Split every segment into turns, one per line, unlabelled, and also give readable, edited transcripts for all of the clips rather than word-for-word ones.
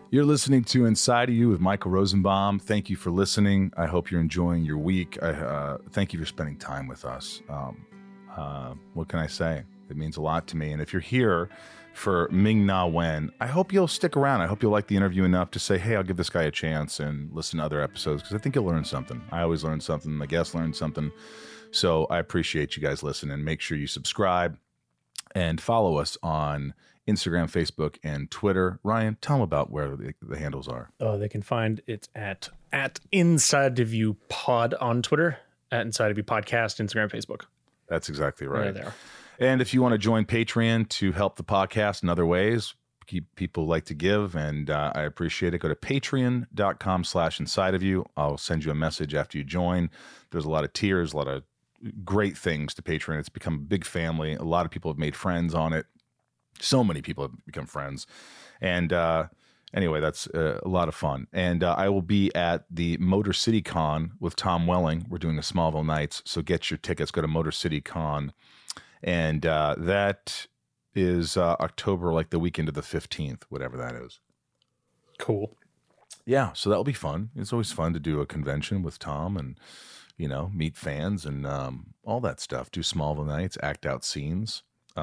You're listening to Inside of You with Michael Rosenbaum. Thank you for listening. I hope you're enjoying your week. Thank you for spending time with us. What can I say? It means a lot to me. And if you're here for Ming-Na Wen, I hope you'll stick around. I hope you'll like the interview enough to say, hey, I'll give this guy a chance and listen to other episodes, because I think you'll learn something. I always learn something. My guests learn something. So I appreciate you guys listening. Make sure you subscribe and follow us on Instagram, Facebook, and Twitter. Ryan, tell them about where the handles are.
Oh, they can find it at Inside of You Pod on Twitter, at Inside of You Podcast, Instagram, Facebook.
That's exactly right.
Right there.
And if you want to join Patreon to help the podcast in other ways, people like to give, and I appreciate it. Go to patreon.com/insideofyou. I'll send you a message after you join. There's a lot of tiers, a lot of great things to Patreon. It's become a big family. A lot of people have made friends on it. So many people have become friends. And anyway, that's a lot of fun. And I will be at the Motor City Con with Tom Welling. We're doing the Smallville Nights. So get your tickets. Go to Motor City Con. And that is October, like the weekend of the 15th, whatever that is.
Cool.
Yeah, so that'll be fun. It's always fun to do a convention with Tom and, you know, meet fans and all that stuff. Do Smallville Nights, act out scenes.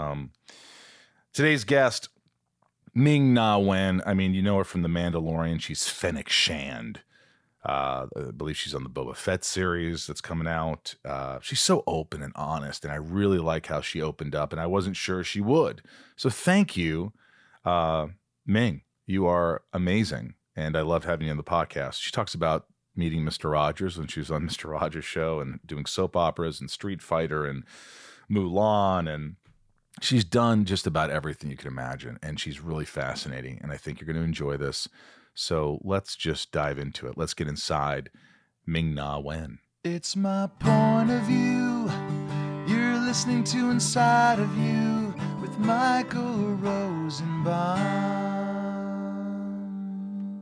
Today's guest, Ming-Na Wen. I mean, you know her from The Mandalorian. She's Fennec Shand. I believe she's on the Boba Fett series that's coming out. She's so open and honest, and I really like how she opened up, and I wasn't sure she would. So thank you, Ming. You are amazing, and I love having you on the podcast. She talks about meeting Mr. Rogers when she was on Mr. Rogers' show and doing soap operas and Street Fighter and Mulan, and she's done just about everything you can imagine, and she's really fascinating, and I think you're going to enjoy this. So let's just dive into it. Let's get inside Ming-Na Wen. It's my point of view. You're listening to Inside of You with Michael Rosenbaum.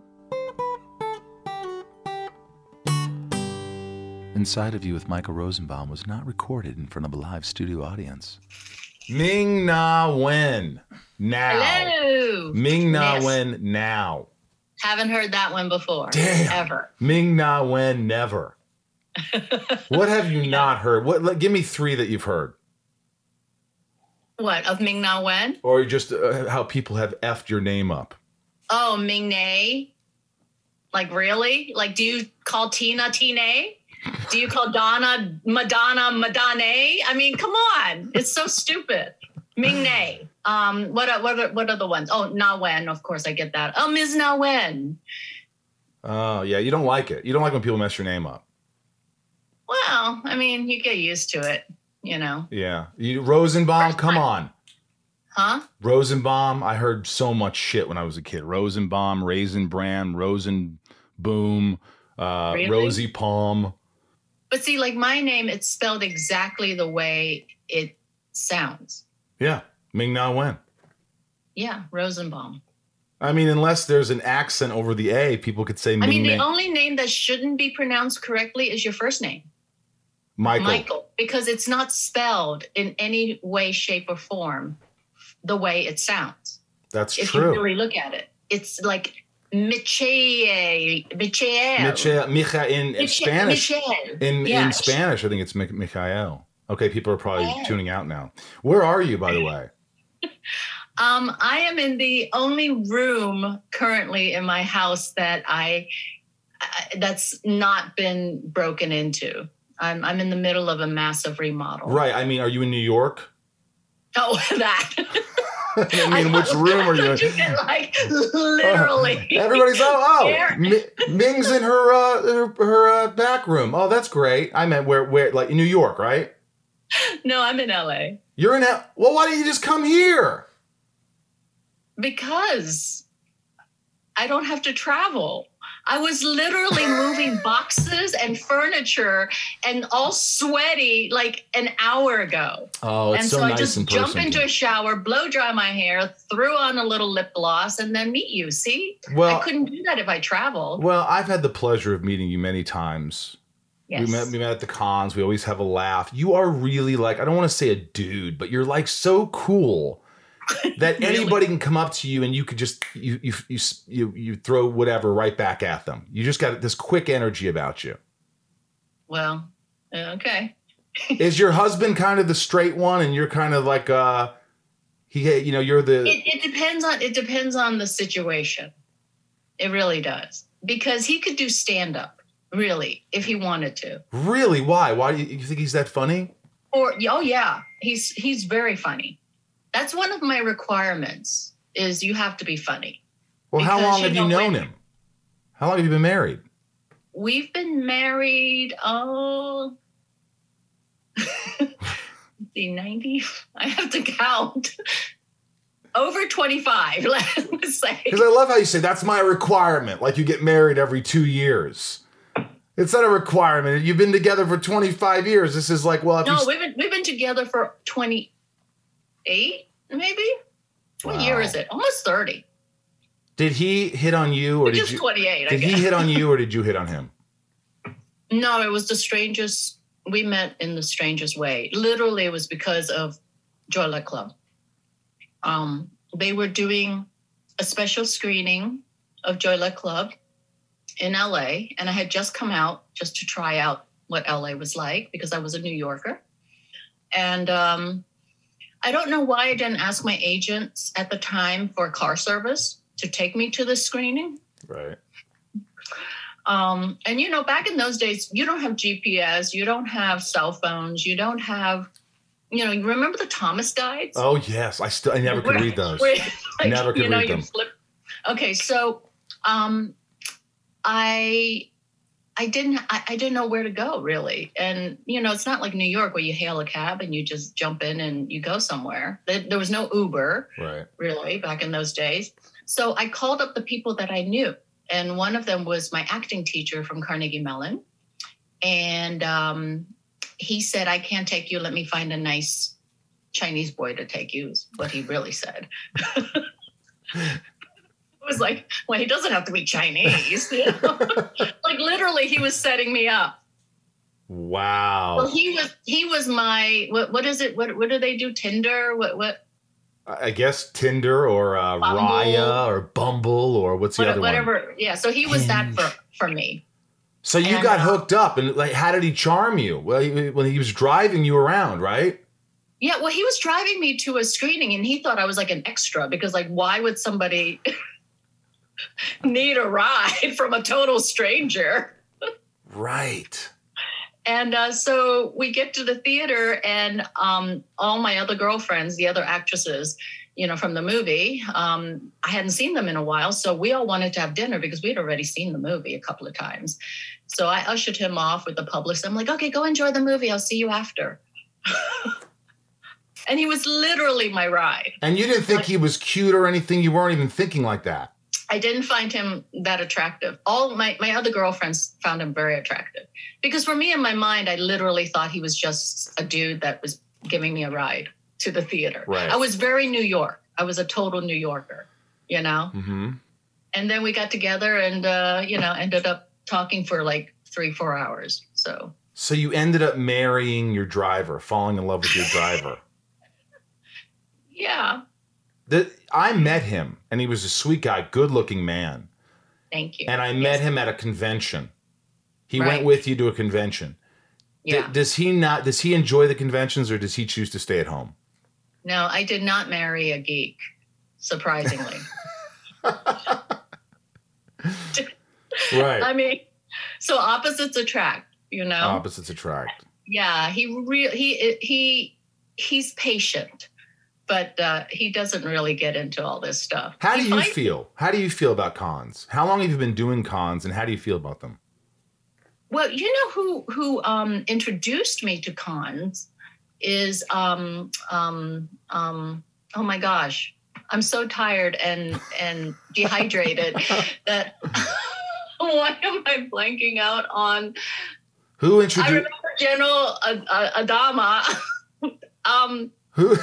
Inside of You with Michael Rosenbaum was not recorded in front of a live studio audience. Ming-Na Wen now.
Hello.
Ming-Na Wen now.
Haven't heard that one before.
Damn.
Ever.
Ming-Na Wen never. What have you not heard? Give me three that you've heard.
What, of Ming-Na Wen?
Or just how people have effed your name up.
Oh, Ming-Na? Like, really? Like, do you call Tina Tina? Do you call Donna Madonna Madonna? I mean, come on. It's so stupid. Ming-Na. What are the ones? Oh, Na Wen, of course I get that. Oh, Ms. Na Wen.
Oh, yeah, you don't like it. You don't like when people mess your name up.
Well, I mean, you get used to it, you know.
Yeah. Rosenbaum, come on.
Huh?
Rosenbaum, I heard so much shit when I was a kid. Rosenbaum, Raisin Bran, Rosenboom,
Really?
Rosie Palm.
But see, like my name, it's spelled exactly the way it sounds.
Yeah, Ming-Na Wen.
Yeah, Rosenbaum.
I mean, unless there's an accent over the A, people could say Ming-Na.
I mean, the only name that shouldn't be pronounced correctly is your first name. Michael. Because it's not spelled in any way, shape, or form the way it sounds.
That's
if
true.
If you really look at it. It's like Michael.
In Spanish. In Spanish, I think it's Michael. Okay, people are probably tuning out now. Where are you, by the way?
I am in the only room currently in my house that that's not been broken into. I'm in the middle of a massive remodel.
Right. I mean, are you in New York?
Oh, that.
I mean, which room are you in?
Like, literally.
Everybody's, Ming's in her back room. Oh, that's great. I meant where, like in New York, right?
No, I'm in LA.
You're in Well, why don't you just come here?
Because I don't have to travel. I was literally moving boxes and furniture and all sweaty like an hour ago.
Oh, it's so nice
I just
in person.
jump into a shower, blow dry my hair, threw on a little lip gloss, and then meet you. See?
Well,
I couldn't do that if I traveled.
Well, I've had the pleasure of meeting you many times.
Yes.
We met at the cons. We always have a laugh. You are really like, I don't want to say a dude, but you're like so cool. that
Really?
anybody can come up to you and you could just you throw whatever right back at them. You just got this quick energy about you.
Well, okay.
Is your husband kind of the straight one, and you're kind of like you're the.
It depends on the situation. It really does, because he could do stand up, really, if he wanted to.
Really? Why? Why do you think he's that funny?
Oh yeah, he's very funny. That's one of my requirements, is you have to be funny.
Well, how
Because,
long have you known him? How long have you been married?
We've been married, the 90, I have to count. Over 25, let's say.
Because I love how you say that's my requirement. Like you get married every 2 years. It's not a requirement. You've been together for 25 years. This is like, well, if
we've been together for 28, maybe. What year is it? Almost 30.
Did he hit on you, or
Just 28?
Did he hit on you, or did you hit on him?
No, it was the strangest. We met in the strangest way. Literally, it was because of Joy Luck Club. They were doing a special screening of Joy Luck Club in LA, and I had just come out just to try out what LA was like, because I was a New Yorker. And I don't know why I didn't ask my agents at the time for car service to take me to the screening.
Right.
And back in those days, you don't have GPS, you don't have cell phones, you don't have, you remember the Thomas guides?
Oh yes, I never could read those. Never could read them.
Okay, so I didn't know where to go, really. And it's not like New York where you hail a cab and you just jump in and you go somewhere. There was no Uber,
right? Really,
back in those days. So I called up the people that I knew, and one of them was my acting teacher from Carnegie Mellon, and he said, "I can't take you. Let me find a nice Chinese boy to take you," is what he really said. It was like, well, he doesn't have to be Chinese. Like literally, he was setting me up.
Wow.
Well, he was my what is it? What do they do? Tinder? What?
I guess Tinder or Raya or Bumble or what's the other one?
Whatever. Yeah. So he was that for me.
So you got hooked up, and like, how did he charm you? Well, when he was driving you around, right?
Yeah. Well, he was driving me to a screening, and he thought I was like an extra, because like, why would somebody need a ride from a total stranger? Right. And so we get to the theater, and all my other girlfriends, the other actresses, from the movie, I hadn't seen them in a while. So we all wanted to have dinner because we had already seen the movie a couple of times. So I ushered him off with the publicist. I'm like, okay, go enjoy the movie. I'll see you after. And he was literally my ride. And you didn't think he was cute or anything? You weren't even thinking like that? I didn't find him that attractive. All my other girlfriends found him very attractive. Because for me, in my mind, I literally thought he was just a dude that was giving me a ride to the theater. Right. I was very New York. I was a total New Yorker, Mm-hmm. And then we got together and, ended up talking for like 3-4 hours. So you ended up marrying your driver, falling in love with your driver. Yeah. I met him, and he was a sweet guy, good-looking man. Thank you. And I met him at a convention. He went with you to a convention. Yeah. Does he enjoy the conventions, or does he choose to stay at home? No, I did not marry a geek, surprisingly. Right. I mean, so opposites attract, Opposites attract. Yeah, he's patient. But he doesn't really get into all this stuff. How do you feel? How do you feel about cons? How long have you been doing cons, and how do you feel about them? Well, who introduced me to cons is oh my gosh, I'm so tired and dehydrated that why am I blanking out on? Who introduced? I remember General Adama. Who?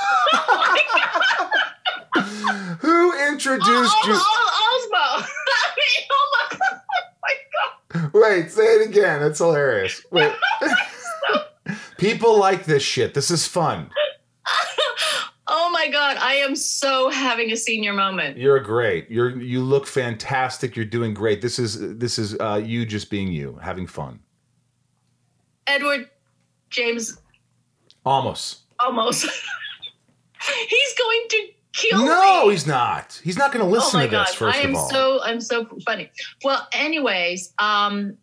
Who introduced you? Osmo. Oh my God. Wait, say it again. That's hilarious. Wait. People like this shit. This is fun. Oh my God. God, I am so having a senior moment.
You're great. You look fantastic. You're doing great. This is you just being you, having fun.
Edward James.
Almost.
He's going to kill me.
No, he's not. He's not going to listen to this, first of all.
I'm so funny. Well, anyways, Adama.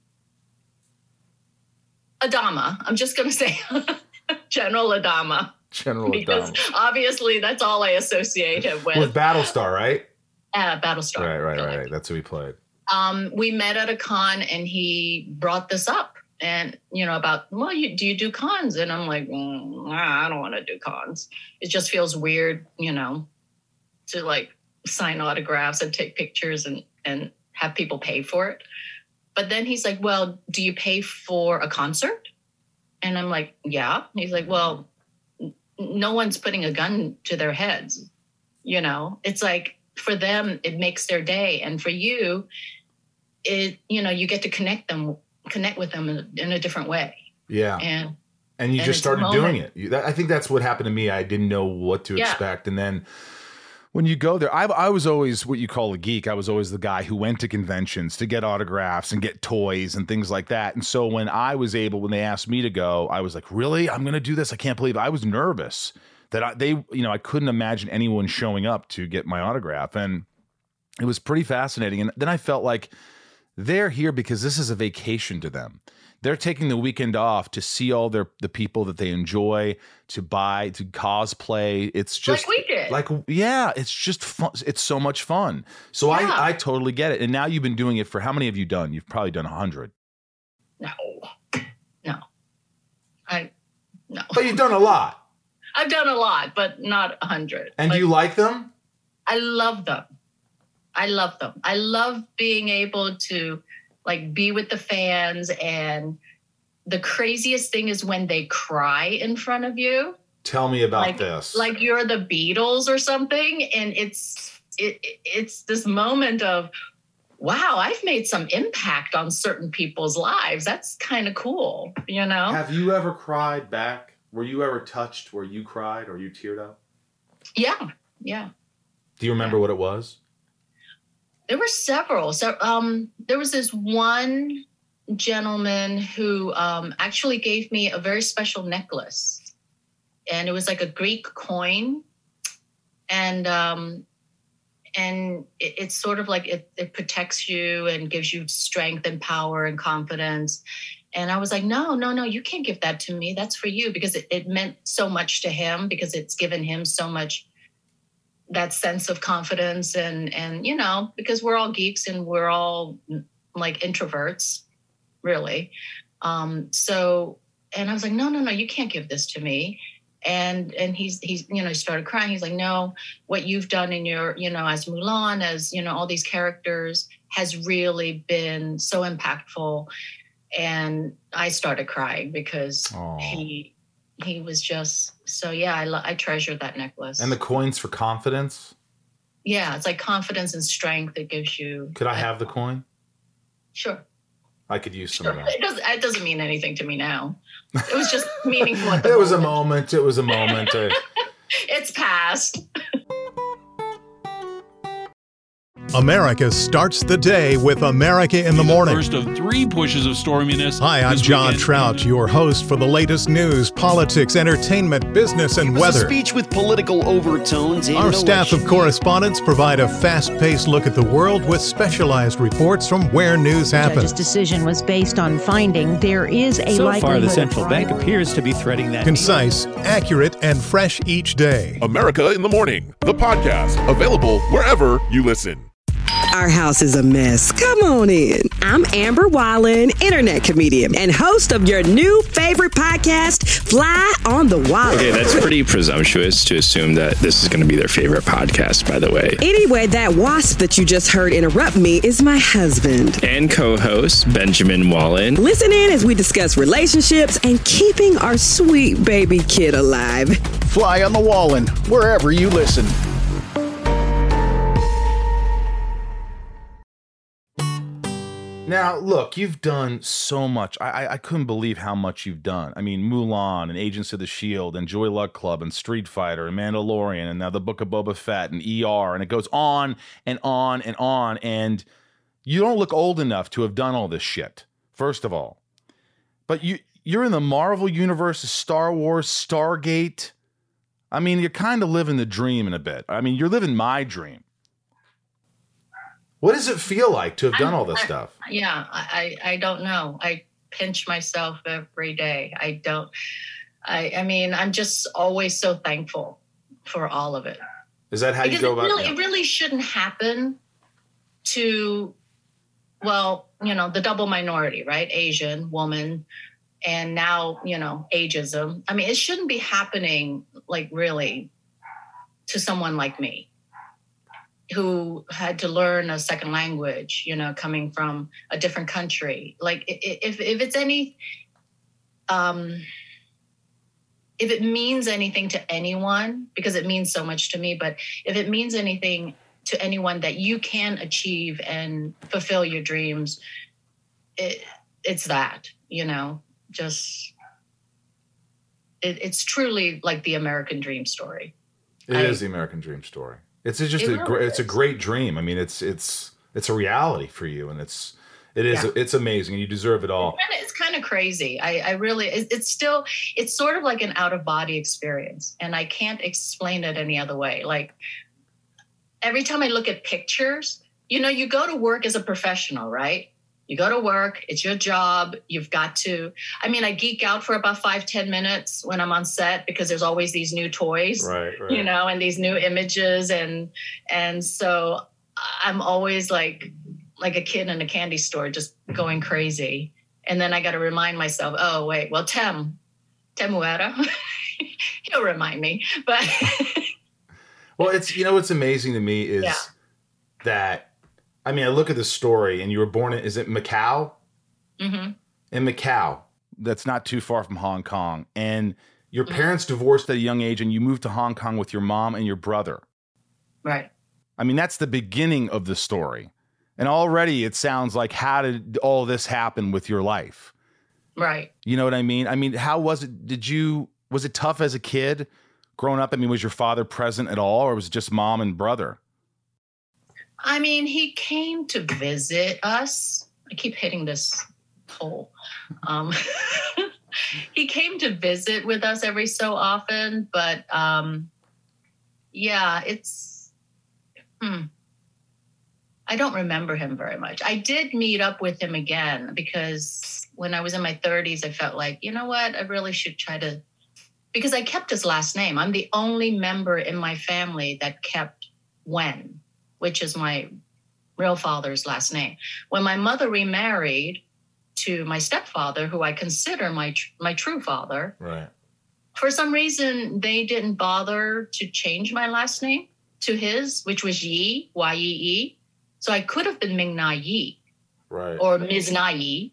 I'm just going to say General Adama. Because obviously that's all I associate him with.
With Battlestar, right?
Battlestar.
Right. That's who he played.
We met at a con and he brought this up. And, about, do you do cons? And I'm like, I don't want to do cons. It just feels weird, to like sign autographs and take pictures and have people pay for it. But then he's like, well, do you pay for a concert? And I'm like, yeah. He's like, well, no one's putting a gun to their heads. It's like for them, it makes their day. And for you, you get to connect with them in a different way. Yeah. And you just started doing it. I think that's what happened to me. I didn't know what to expect. And then when you go there, I was always what you call a geek. I was always the guy who went to conventions to get autographs and get toys and things like that. And so when they asked me to go, I was like, really? I'm going to do this? I can't believe it. I was nervous that I couldn't imagine anyone showing up to get my autograph. And it was pretty fascinating. And then I felt like they're here because this is a vacation to them. They're taking the weekend off to see all the people that they enjoy, to buy, to cosplay. It's just like we did. It's just fun. It's so much fun. So I totally get it. And now you've been doing it for how many have you done? You've probably done 100. No. But you've done a lot. I've done a lot, but not 100. And do you like them? I love them. I love being able to be with the fans. And the craziest thing is when they cry in front of you. Tell me about this. Like you're the Beatles or something. And it's this moment of, wow, I've made some impact on certain people's lives. That's kind of cool, Have you ever cried back? Were you ever touched where you cried or you teared up? Yeah. Do you remember what it was? There were several. So there was this one gentleman who actually gave me a very special necklace. And it was like a Greek coin. And it's sort of like it protects you and gives you strength and power and confidence. And I was like, no, you can't give that to me. That's for you, because it meant so much to him, because it's given him so much, that sense of confidence and because we're all geeks and we're all like introverts, really. So, and I was like, no, you can't give this to me. And he's he started crying. He's like, no, what you've done in your, as Mulan, as, all these characters has really been so impactful. And I started crying because he was just, so I treasured that necklace. And the coin's for confidence? Yeah, it's like confidence and strength it gives you. Could I have the coin? Sure. I could use some of that. It doesn't mean anything to me now. It was just meaningful at the moment. It was a moment. It's past.
America starts the day with America in the Morning.
First of 3 pushes of storminess.
Hi, I'm John Trout, your host for the latest news, politics, entertainment, business, and weather.
A speech with political overtones.
Our staff of correspondents provide a fast-paced look at the world with specialized reports from where news happens.
The judge's decision was based on finding there is a likelihood.
So far, the central bank appears to be threading that.
Concise, accurate, and fresh each day.
America in the Morning, the podcast, available wherever you listen.
Our house is a mess. Come on in. I'm Amber Wallen, internet comedian and host of your new favorite podcast, Fly on the Wallen.
Okay, that's pretty presumptuous to assume that this is going to be their favorite podcast, by the way.
Anyway, that wasp that you just heard interrupt me is my husband.
And co-host, Benjamin Wallen.
Listen in as we discuss relationships and keeping our sweet baby kid alive.
Fly on the Wallen, wherever you listen.
Now, look, you've done so much. I couldn't believe how much you've done. I mean, Mulan and Agents of the S.H.I.E.L.D. and Joy Luck Club and Street Fighter and Mandalorian and now the Book of Boba Fett and ER, and it goes on and on and on. And you don't look old enough to have done all this shit, first of all. But you're in the Marvel Universe, Star Wars, Stargate. I mean, you're kind of living the dream in a bit. I mean, you're living my dream. What does it feel like to have done all this stuff?
Yeah, I don't know. I pinch myself every day. I mean, I'm just always so thankful for all of it.
Is that how you go about it?
It really shouldn't happen to, well, you know, the double minority, right? Asian woman, and now, you know, ageism. I mean, it shouldn't be happening, like, really, to someone like me, who had to learn a second language, you know, coming from a different country. Like, if it's any, if it means anything to anyone, because it means so much to me, but if it means anything to anyone that you can achieve and fulfill your dreams, it's that, you know, just, it's truly like the American dream story.
It is the American dream story. It's just it's a great dream. I mean, it's a reality for you, and it's amazing, and you deserve it all.
It's kind of crazy. I really, it's sort of like an out of body experience, and I can't explain it any other way. Like, every time I look at pictures, you know, you go to work as a professional, right? You go to work, it's your job. You've got to, I mean, I geek out for about 5-10 minutes when I'm on set, because there's always these new toys, right. You know, and these new images. And so I'm always like a kid in a candy store, just going crazy. And then I got to remind myself, oh, wait, well, Temuera, he'll remind me. But
well, it's, you know, what's amazing to me is that, I mean, I look at the story, and you were born in, is it Macau? Mm-hmm. In Macau. That's not too far from Hong Kong. And your parents divorced at a young age, and you moved to Hong Kong with your mom and your brother.
Right.
I mean, that's the beginning of the story. And already it sounds like, how did all this happen with your life?
Right.
You know what I mean? I mean, how was it? Was it tough as a kid growing up? I mean, was your father present at all, or was it just mom and brother?
I mean, he came to visit us. I keep hitting this pole. He came to visit with us every so often, but yeah, it's, I don't remember him very much. I did meet up with him again, because when I was in my 30s, I felt like, you know what, I really should try to, because I kept his last name. I'm the only member in my family that kept Wen, which is my real father's last name. When my mother remarried to my stepfather, who I consider my true father, right, for some reason, they didn't bother to change my last name to his, which was Yi, Y-E-E. So I could have been Ming Na Yi, right, or Ms. Na Yi.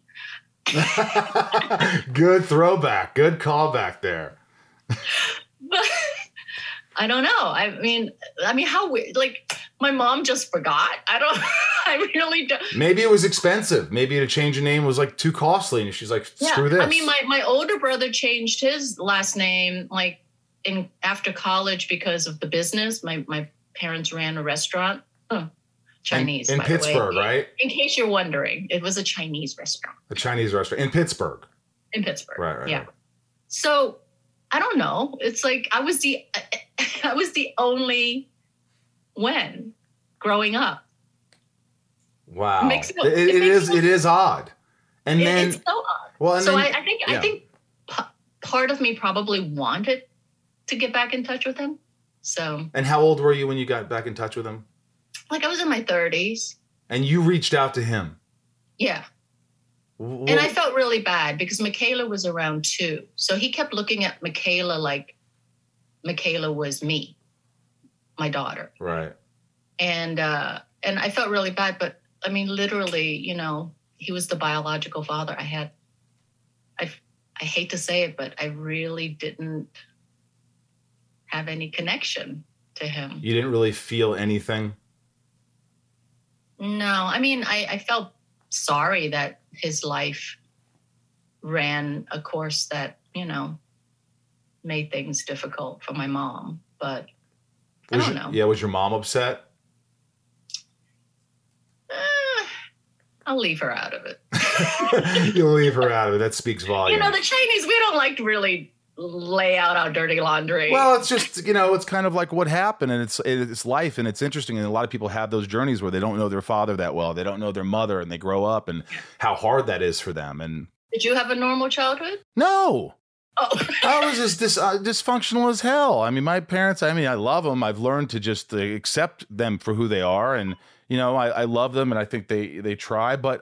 Good throwback. Good callback there.
But I don't know. I mean, how, like, my mom just forgot. I really don't.
Maybe it was expensive. Maybe to change a name was like too costly, and she's like, screw this.
I mean, my older brother changed his last name like after college because of the business. My parents ran a restaurant. Chinese
in Pittsburgh, right?
In case you're wondering, it was a Chinese restaurant.
A Chinese restaurant in Pittsburgh.
In Pittsburgh,
right.
Yeah. Right. So I don't know. It's like I was the only Wen growing up.
Wow, it is odd. And then
it's so odd.
Well, and
so
then,
I think part of me probably wanted to get back in touch with him. So.
And how old were you when you got back in touch with him?
Like, I was in my 30s.
And you reached out to him?
Yeah. And I felt really bad because Michaela was around too. So he kept looking at Michaela like Michaela was me, my daughter.
Right.
And I felt really bad. But, I mean, literally, you know, he was the biological father. I hate to say it, but I really didn't have any connection to him.
You didn't really feel anything?
No, I mean, I felt sorry that his life ran a course that, made things difficult for my mom. But I don't know.
Yeah, was your mom upset?
I'll leave her out of it.
You'll leave her out of it. That speaks volumes.
The Chinese, we don't like to really lay out our dirty laundry.
Well, it's just, it's kind of like what happened, and it's life, and it's interesting. And a lot of people have those journeys where they don't know their father that well. They don't know their mother, and they grow up, and how hard that is for them. And
did you have a normal childhood?
No.
Oh.
I was just dysfunctional as hell. I mean, my parents, I love them. I've learned to just accept them for who they are. And, I love them, and I think they try. But,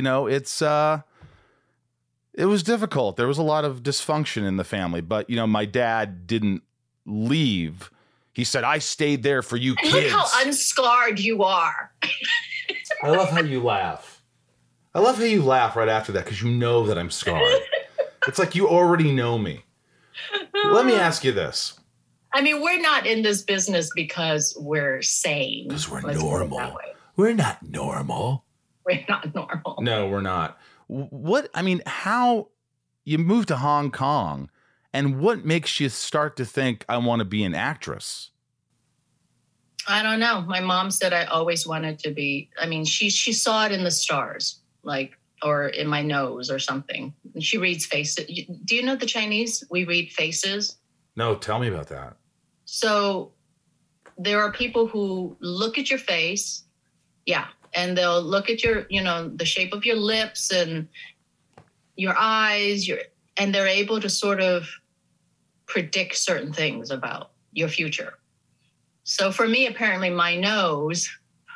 it was difficult. There was a lot of dysfunction in the family. But, my dad didn't leave. He said, I stayed there for you kids.
Look how unscarred you are.
I love how you laugh. I love how you laugh right after that, because you know that I'm scarred. It's like you already know me. Let me ask you this.
I mean, we're not in this business because we're sane.
Because we're normal. We're not normal.
We're not normal.
No, we're not. How you moved to Hong Kong, and what makes you start to think I want to be an actress?
I don't know. My mom said I always wanted to be. I mean, she saw it in the stars, or in my nose or something. And she reads faces. Do you know the Chinese? We read faces.
No, tell me about that.
So there are people who look at your face. Yeah. And they'll look at your, the shape of your lips and your eyes, and they're able to sort of predict certain things about your future. So for me, apparently my nose...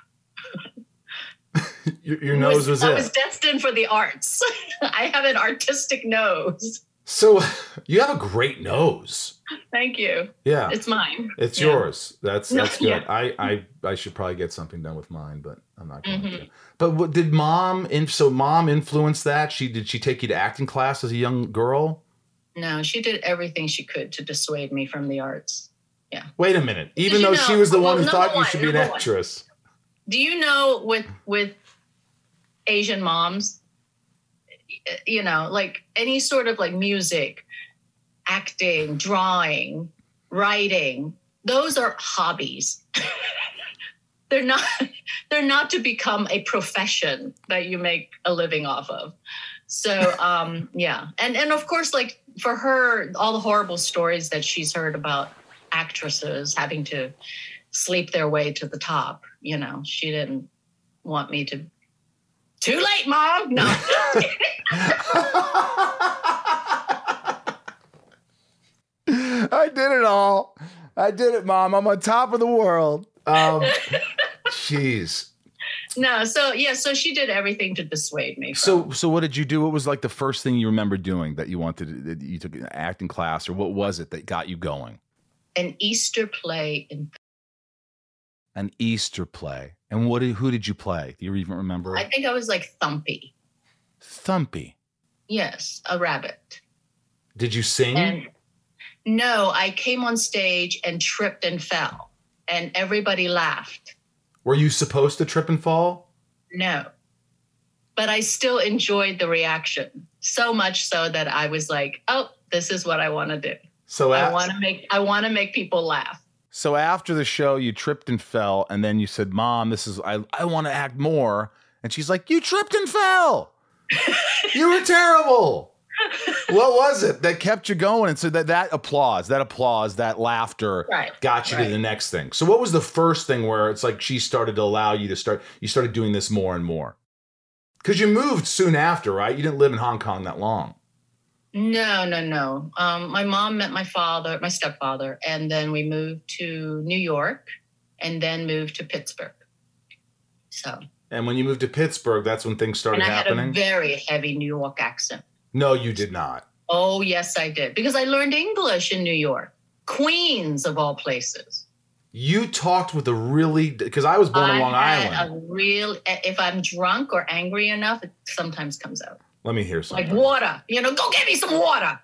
Your nose was it.
I was destined for the arts. I have an artistic nose.
So you have a great nose.
Thank you.
Yeah.
It's mine.
It's yours. That's good.
Yeah.
I should probably get something done with mine, but I'm not going to. But what did mom influence that? Did she take you to acting class as a young girl?
No, she did everything she could to dissuade me from the arts. Yeah.
Wait a minute. Even though she was the one who thought you should be an actress.
Do you know with Asian moms, like any sort of like music, acting, drawing, writing, those are hobbies. They're not to become a profession that you make a living off of. So, yeah. And of course, like for her, all the horrible stories that she's heard about actresses having to sleep their way to the top, she didn't want me to. Too late, Mom. No.
I did it all. I did it, Mom. I'm on top of the world. Jeez.
No, so she did everything to dissuade me.
So what did you do? What was like the first thing you remember doing that you wanted? That you took an acting class, or what was it that got you going?
An Easter play
An Easter play. And who did you play? Do you even remember?
I think I was like Thumpy.
Thumpy?
Yes, a rabbit.
Did you sing?
No, I came on stage and tripped and fell, and everybody laughed.
Were you supposed to trip and fall?
No. But I still enjoyed the reaction, so much so that I was like, oh, this is what I want to do. So I want to make people laugh.
So after the show, you tripped and fell, and then you said, Mom, I want to act more. And she's like, you tripped and fell. You were terrible. What was it that kept you going? And so that applause, that laughter got you to the next thing. So what was the first thing where it's like she started to allow you to you started doing this more and more? Because you moved soon after, right? You didn't live in Hong Kong that long.
No. My mom met my stepfather, and then we moved to New York and then moved to Pittsburgh. So. And
when you moved to Pittsburgh, that's when things started happening?
I had a very heavy New York accent.
No, you did not.
Oh, yes, I did. Because I learned English in New York. Queens, of all places.
You talked with because I was born on Long Island.
If I'm drunk or angry enough, it sometimes comes out.
Let me hear something.
Like water. Go get me some water.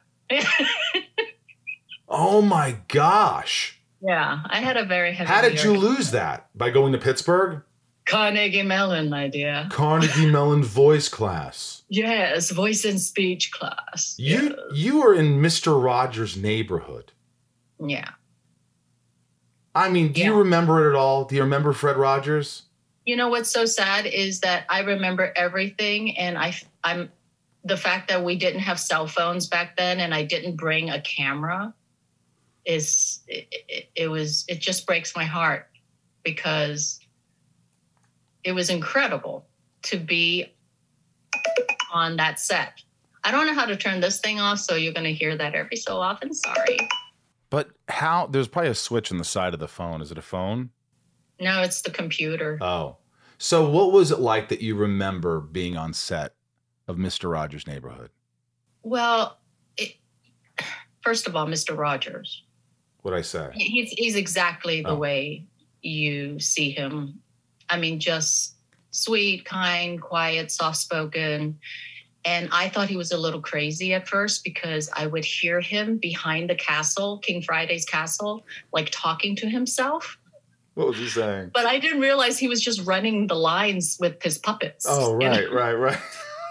Oh, my gosh.
Yeah, I had a very heavy.
How did you lose that? By going to Pittsburgh?
Carnegie Mellon, my dear.
Carnegie Mellon voice class.
Yes, voice and speech class.
You were in Mr. Rogers' Neighborhood.
Yeah.
I mean, do you remember it at all? Do you remember Fred Rogers?
You know what's so sad is that I remember everything, and I'm the fact that we didn't have cell phones back then, and I didn't bring a camera. It just breaks my heart, because it was incredible to be on that set. I don't know how to turn this thing off, so you're going to hear that every so often. Sorry.
But how? There's probably a switch on the side of the phone. Is it a phone?
No, it's the computer.
Oh. So what was it like that you remember being on set of Mr. Rogers' Neighborhood?
Well, first of all, Mr. Rogers.
What'd I say?
He's exactly the way you see him. I mean, just sweet, kind, quiet, soft-spoken. And I thought he was a little crazy at first, because I would hear him behind the castle, King Friday's castle, like talking to himself.
What was he saying?
But I didn't realize he was just running the lines with his puppets.
Oh, right, right.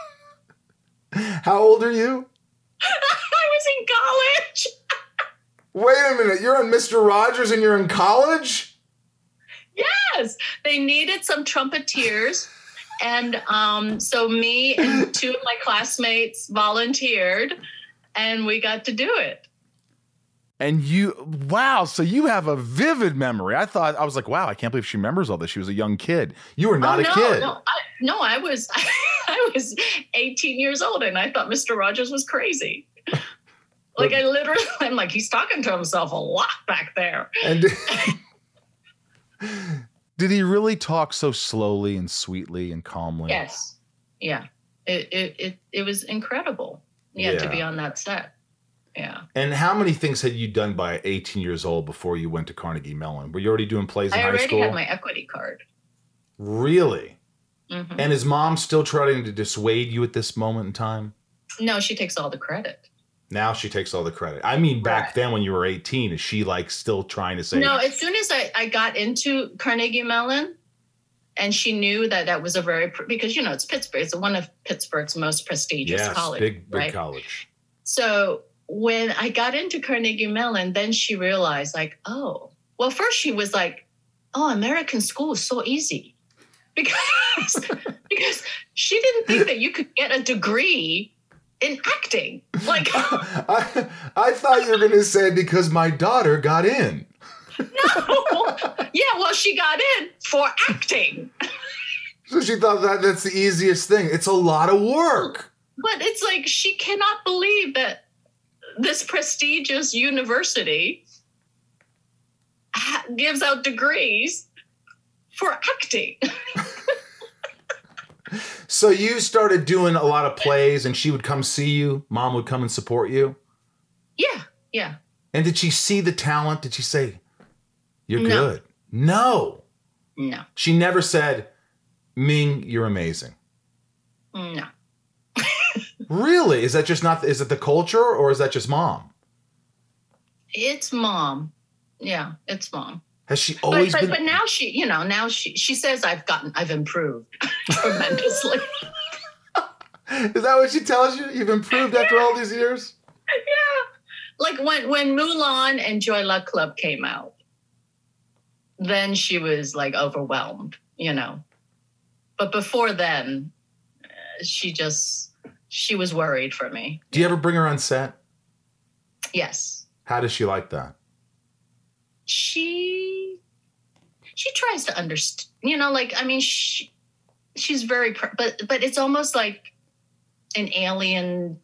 How old are you?
I was in college.
Wait a minute. You're on Mr. Rogers and you're in college?
Yes. They needed some trumpeters. And so me and two of my classmates volunteered, and we got to do it.
And wow, so you have a vivid memory. I was like, wow, I can't believe she remembers all this. She was a young kid. You were not a kid.
I was 18 years old, and I thought Mr. Rogers was crazy. Like, I'm like, he's talking to himself a lot back there.
And did he really talk so slowly and sweetly and calmly?
Yes. Yeah. It was incredible. To be on that set. Yeah.
And how many things had you done by 18 years old before you went to Carnegie Mellon? Were you already doing plays in high school?
I already had my equity card.
Really?
Mm-hmm.
And is mom still trying to dissuade you at this moment in time?
No, she takes all the credit.
Now she takes all the credit. I mean, back then when you were 18, is she like still trying to say?
No, as soon as I got into Carnegie Mellon, and she knew that was a because, it's Pittsburgh. It's one of Pittsburgh's most prestigious colleges.
Big college.
So when I got into Carnegie Mellon, then she realized, like, oh, well, first she was like, oh, American school is so easy. Because she didn't think that you could get a degree in acting. Like,
I thought you were going to say because my daughter got in.
No. Yeah, well, she got in for acting.
So she thought that's the easiest thing. It's a lot of work.
But it's like she cannot believe that this prestigious university gives out degrees for acting.
So you started doing a lot of plays, and she would come see you? Mom would come and support you?
Yeah.
And did she see the talent? Did she say, you're good? No. She never said, Ming, you're amazing.
No.
Really? Is that is it the culture, or is that just mom?
It's mom. Yeah, it's mom.
Has she always been?
But now she says I've improved tremendously.
Is that what she tells you? You've improved after all these years?
Yeah. Like when Mulan and Joy Luck Club came out, then she was like overwhelmed, But before then, she was worried for me.
Do you ever bring her on set?
Yes.
How does she like that?
She tries to understand, she's very, but it's almost like an alien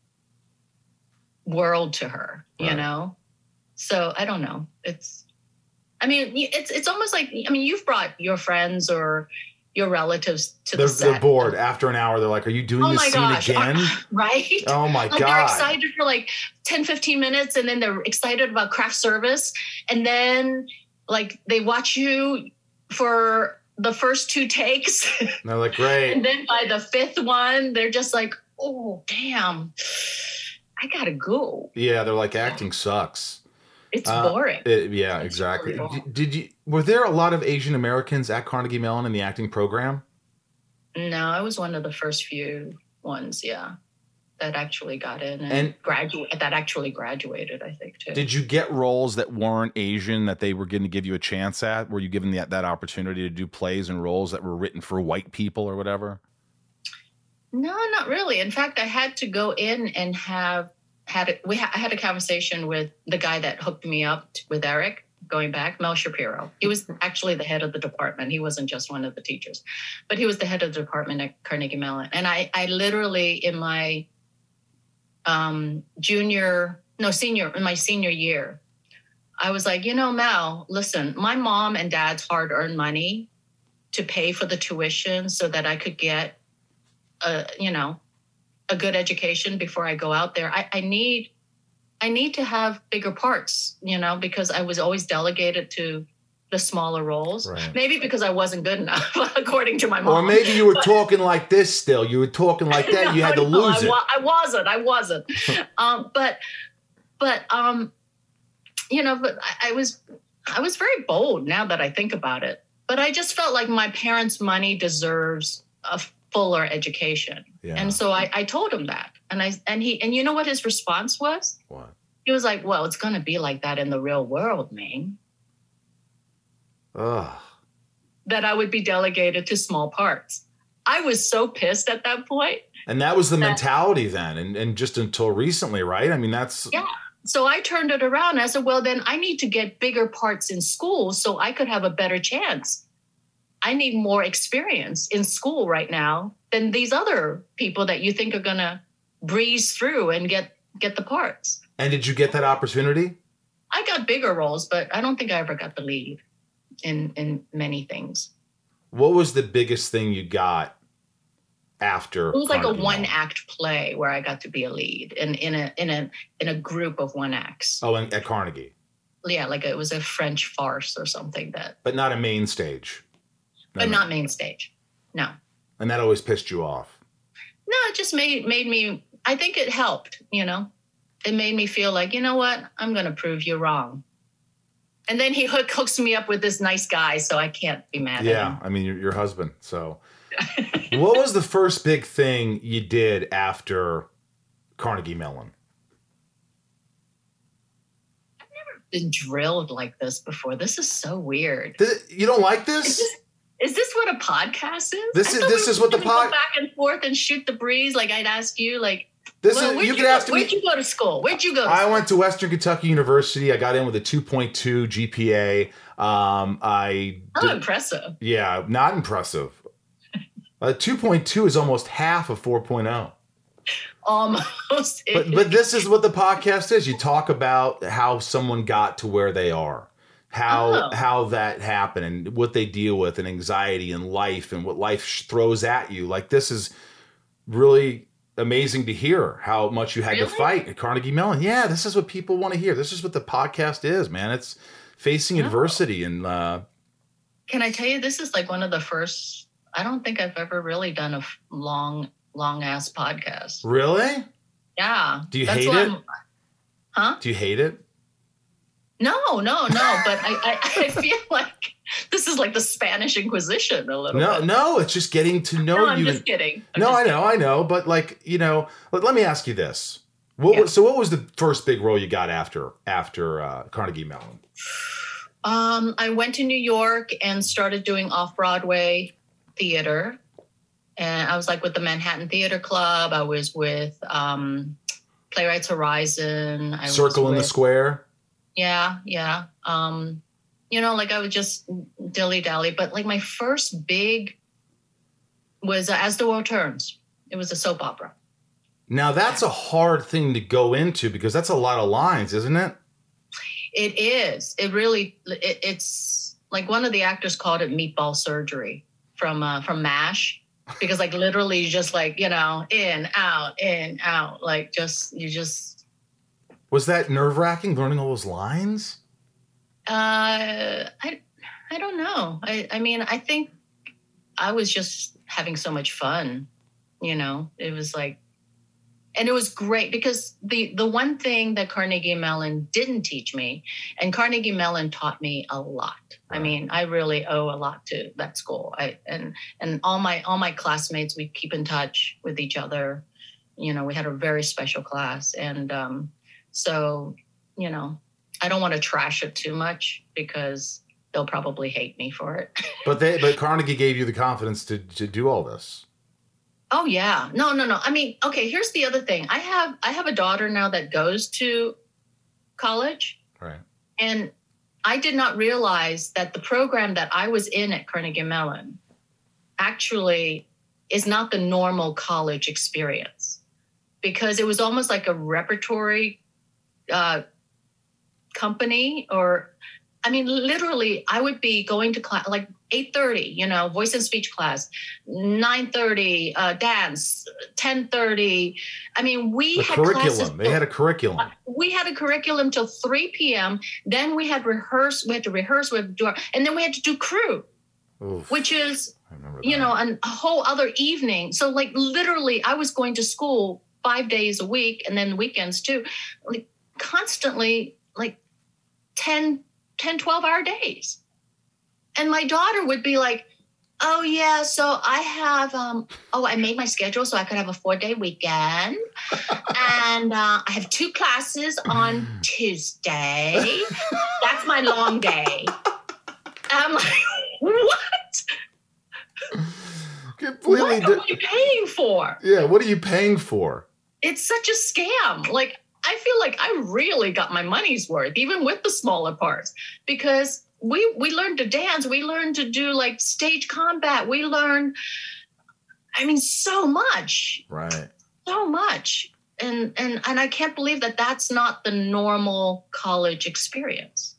world to her, So I don't know. It's almost like, you've brought your friends or your relatives to the set.
They're bored. After an hour, they're like, are you doing this scene again?
Right?
Oh my God.
They're excited for like 10, 15 minutes, and then they're excited about craft service. And then like they watch you for the first 2 takes.
And they're like, great.
And then by the 5th one, they're just like, oh, damn, I gotta go.
Yeah, they're like, acting sucks.
It's boring.
Yeah,
it's
exactly.
really
Were there a lot of Asian Americans at Carnegie Mellon in the acting program?
No, I was one of the first few ones, that actually got in and actually graduated, I think, too.
Did you get roles that weren't Asian that they were going to give you a chance at? Were you given that opportunity to do plays and roles that were written for white people or whatever?
No, not really. In fact, I had to go in and I had a conversation with the guy that hooked me up with Eric, going back, Mel Shapiro. He was actually the head of the department. He wasn't just one of the teachers, but he was the head of the department at Carnegie Mellon. And I literally, in my senior year, I was like, Mel, listen, my mom and dad's hard-earned money to pay for the tuition so that I could get a good education before I go out there. I need to have bigger parts, because I was always delegated to the smaller roles. Right. Maybe because I wasn't good enough, according to my mom.
Or maybe you were talking like this still. You were talking like that. No, you had to lose it.
I wasn't. But I was very bold now that I think about it. But I just felt like my parents' money deserves a fuller education. Yeah. And so I told him that. And you know what his response was?
What?
He was like, well, it's going to be like that in the real world, Ming.
Ugh.
That I would be delegated to small parts. I was so pissed at that point.
And that was the mentality then. And just until recently, right? I mean, that's...
Yeah. So I turned it around. I said, well, then I need to get bigger parts in school so I could have a better chance. I need more experience in school right now than these other people that you think are going to breeze through and get the parts.
And did you get that opportunity?
I got bigger roles, but I don't think I ever got the lead in many things.
What was the biggest thing you got after?
It was like a one-act play where I got to be a lead in a group of one acts.
Oh, at Carnegie.
Yeah, like it was a French farce or something
But not a main stage.
But not main stage. No.
And that always pissed you off.
No, it just made me, I think it helped, It made me feel like, you know what? I'm going to prove you wrong. And then he hooks me up with this nice guy, so I can't be mad at him.
Yeah, I mean, your husband, so. What was the first big thing you did after Carnegie Mellon?
I've never been drilled like this before. This is so weird.
You don't like this?
Is this what a podcast is?
This is what the
podcast. Go back and forth and shoot the breeze. Like I'd ask you, like,
this well, is you could ask me.
Where'd you go to school?
I went to Western Kentucky University. I got in with a 2.2 GPA.
Impressive.
Yeah, not impressive. 2.2 is almost half of 4.0.
Almost.
But this is what the podcast is. You talk about how someone got to where they are. How that happened and what they deal with and anxiety and life and what life throws at you. Like, this is really amazing to hear how much you had to fight at Carnegie Mellon. Yeah, this is what people want to hear. This is what the podcast is, man. It's facing adversity. And
can I tell you, this is like one of the first, I don't think I've ever really done a long ass podcast.
Really?
Yeah.
Do you hate it?
Huh?
Do you hate it?
No. But I feel like this is like the Spanish Inquisition a little bit.
No, it's just getting to know you.
I'm just kidding.
I know. But like, let me ask you this. What was the first big role you got after Carnegie Mellon?
I went to New York and started doing off-Broadway theater. And I was like with the Manhattan Theater Club. I was with Playwrights Horizon.
Circle in the Square.
Yeah. Like I would just dilly-dally. But like my first big was As the World Turns. It was a soap opera.
Now that's a hard thing to go into because that's a lot of lines, isn't it?
It is. It really, it's like one of the actors called it meatball surgery from MASH. Because like literally just like, in, out, like you just.
Was that nerve-wracking learning all those lines?
I don't know. I mean, I think I was just having so much fun, It was like, And it was great because the one thing that Carnegie Mellon didn't teach me, and Carnegie Mellon taught me a lot. I mean, I really owe a lot to that school. And all my classmates, we keep in touch with each other. You know, we had a very special class. And so, you know, I don't want to trash it too much because they'll probably hate me for it.
But Carnegie gave you the confidence to do all this.
Oh yeah. No. I mean, okay, here's the other thing. I have a daughter now that goes to college.
Right.
And I did not realize that the program that I was in at Carnegie Mellon actually is not the normal college experience, because it was almost like a repertory company. Or, I mean, literally, I would be going to class like 8:30, you know, voice and speech class, 9:30 dance, 10:30. I mean, we had
curriculum. They had a curriculum.
We had a curriculum till 3 p.m. Then we had rehearse. We had to rehearse. We had to do and then we had to do crew, which is, you know, a whole other evening. So like literally, I was going to school 5 days a week, and then weekends too, like constantly, like 10, 12-hour days. And my daughter would be like, oh, yeah, so I have, I made my schedule so I could have a 4-day weekend. And I have 2 classes on Tuesday. That's my long day. And I'm like, what?
Completely
what am I paying for?
Yeah, what are you paying for?
It's such a scam. Like, I feel like I really got my money's worth, even with the smaller parts, because we learned to dance. We learned to do like stage combat. We learned, I mean, so much.
Right.
So much. And I can't believe that that's not the normal college experience.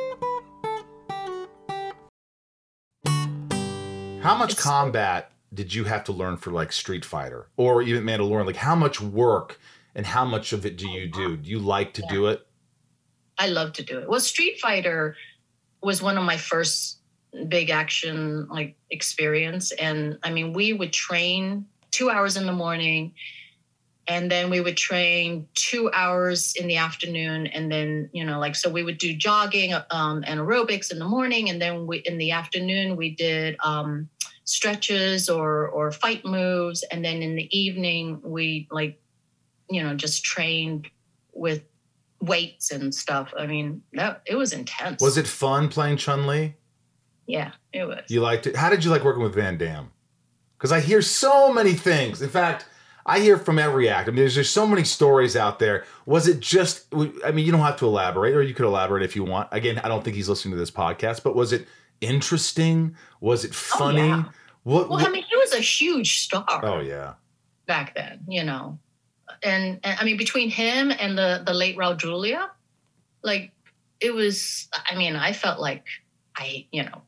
How much combat did you have to learn for like Street Fighter or even Mandalorian? Like how much work and how much of it do you do? Do you like to do it?
I love to do it. Well, Street Fighter was one of my first big action like experience. And I mean, we would train 2 hours in the morning, and then we would train 2 hours in the afternoon. And then, you know, like, so we would do jogging and aerobics in the morning. And then in the afternoon, we did stretches or fight moves. And then in the evening, we like, you know, just trained with weights and stuff. I mean, it was intense.
Was it fun playing Chun-Li?
Yeah, it was.
You liked it? How did you like working with Van Damme? Because I hear so many things. In fact, I hear from every act. I mean, there's so many stories out there. Was it just, I mean, you don't have to elaborate, or you could elaborate if you want. Again, I don't think he's listening to this podcast, but was it interesting? Was it funny?
Oh, yeah. I mean, he was a huge star.
Oh, yeah.
Back then, you know. And I mean, between him and the late Raul Julia, like it was, I mean, I felt like I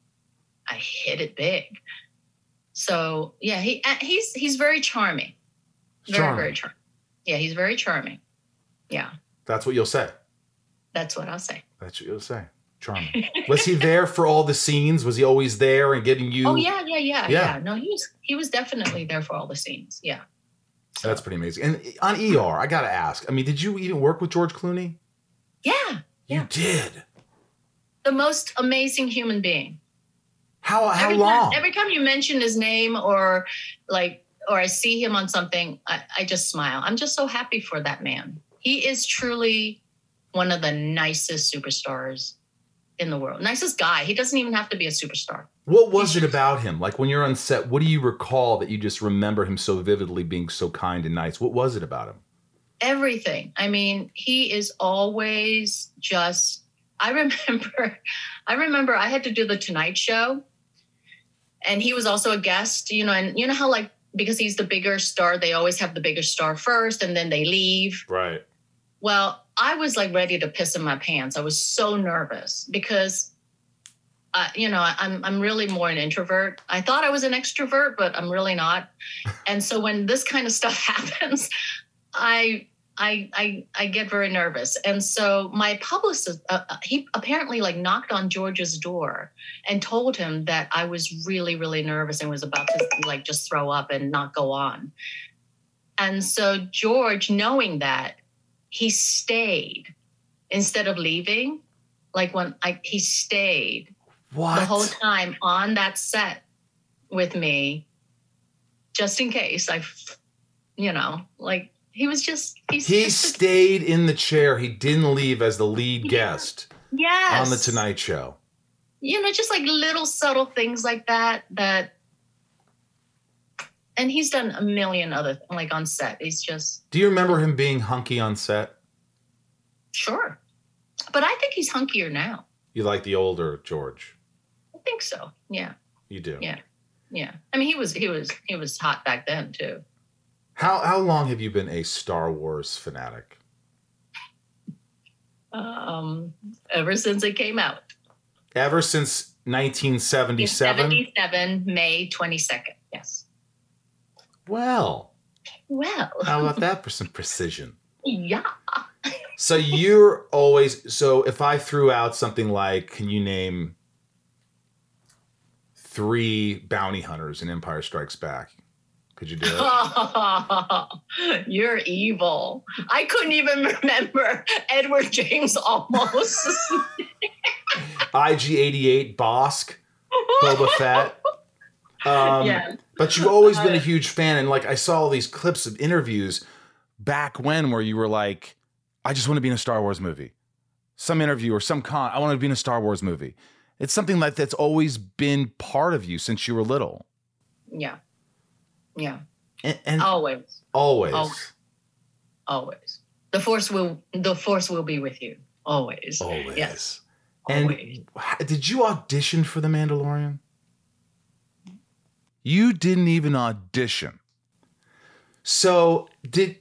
hit it big. So yeah, he's very charming. Very charming. Yeah, he's very charming. Yeah.
That's what you'll say.
That's what I'll say.
That's what you'll say. Charming. Was he there for all the scenes? Was he always there and getting you?
Oh yeah. No, he was definitely there for all the scenes. Yeah.
So. That's pretty amazing. And on ER, I got to ask, I mean, did you even work with George Clooney?
Yeah.
You did?
The most amazing human being.
How long?
Every time you mention his name or I see him on something, I just smile. I'm just so happy for that man. He is truly one of the nicest superstars in the world. Nicest guy. He doesn't even have to be a superstar.
What was it about him? Like when you're on set, what do you recall that you just remember him so vividly being so kind and nice? What was it about him?
Everything. I mean, he is always just, I remember I had to do the Tonight Show, and he was also a guest, you know, and you know how like, because he's the bigger star, they always have the bigger star first and then they leave.
Right.
Well, I was like ready to piss in my pants. I was so nervous because, you know, I'm really more an introvert. I thought I was an extrovert, but I'm really not. And so when this kind of stuff happens, I get very nervous. And so my publicist, he apparently like knocked on George's door and told him that I was really, really nervous and was about to like just throw up and not go on. And so George, knowing that, he stayed instead of leaving. Like he stayed the whole time on that set with me, just in case he
stayed in the chair. He didn't leave as the lead guest.
Yes.
On the Tonight Show.
Just like little subtle things like that. And he's done a million other, like on set. He's just.
Do you remember him being hunky on set?
Sure. But I think he's hunkier now.
You like the older George?
I think so. Yeah.
You do?
Yeah. Yeah. I mean, he was hot back then too.
How long have you been a Star Wars fanatic?
Ever since it came out.
Ever since 1977?
77, May 22nd. Yes.
Well. How about that for some precision?
Yeah.
So you're always, so if I threw out something like, can you name 3 bounty hunters in Empire Strikes Back? Could you do it?
You're evil. I couldn't even remember Edward James Olmos.
IG-88, Bosk, Boba Fett. Yeah. But you've always been a huge fan. And like I saw all these clips of interviews back when where you were like, I just want to be in a Star Wars movie. Some interview or some I want to be in a Star Wars movie. It's something that's always been part of you since you were little.
Yeah. Yeah.
And
always. The force will be with you. Always.
Always.
Yes.
And
always.
Did you audition for The Mandalorian? You didn't even audition. So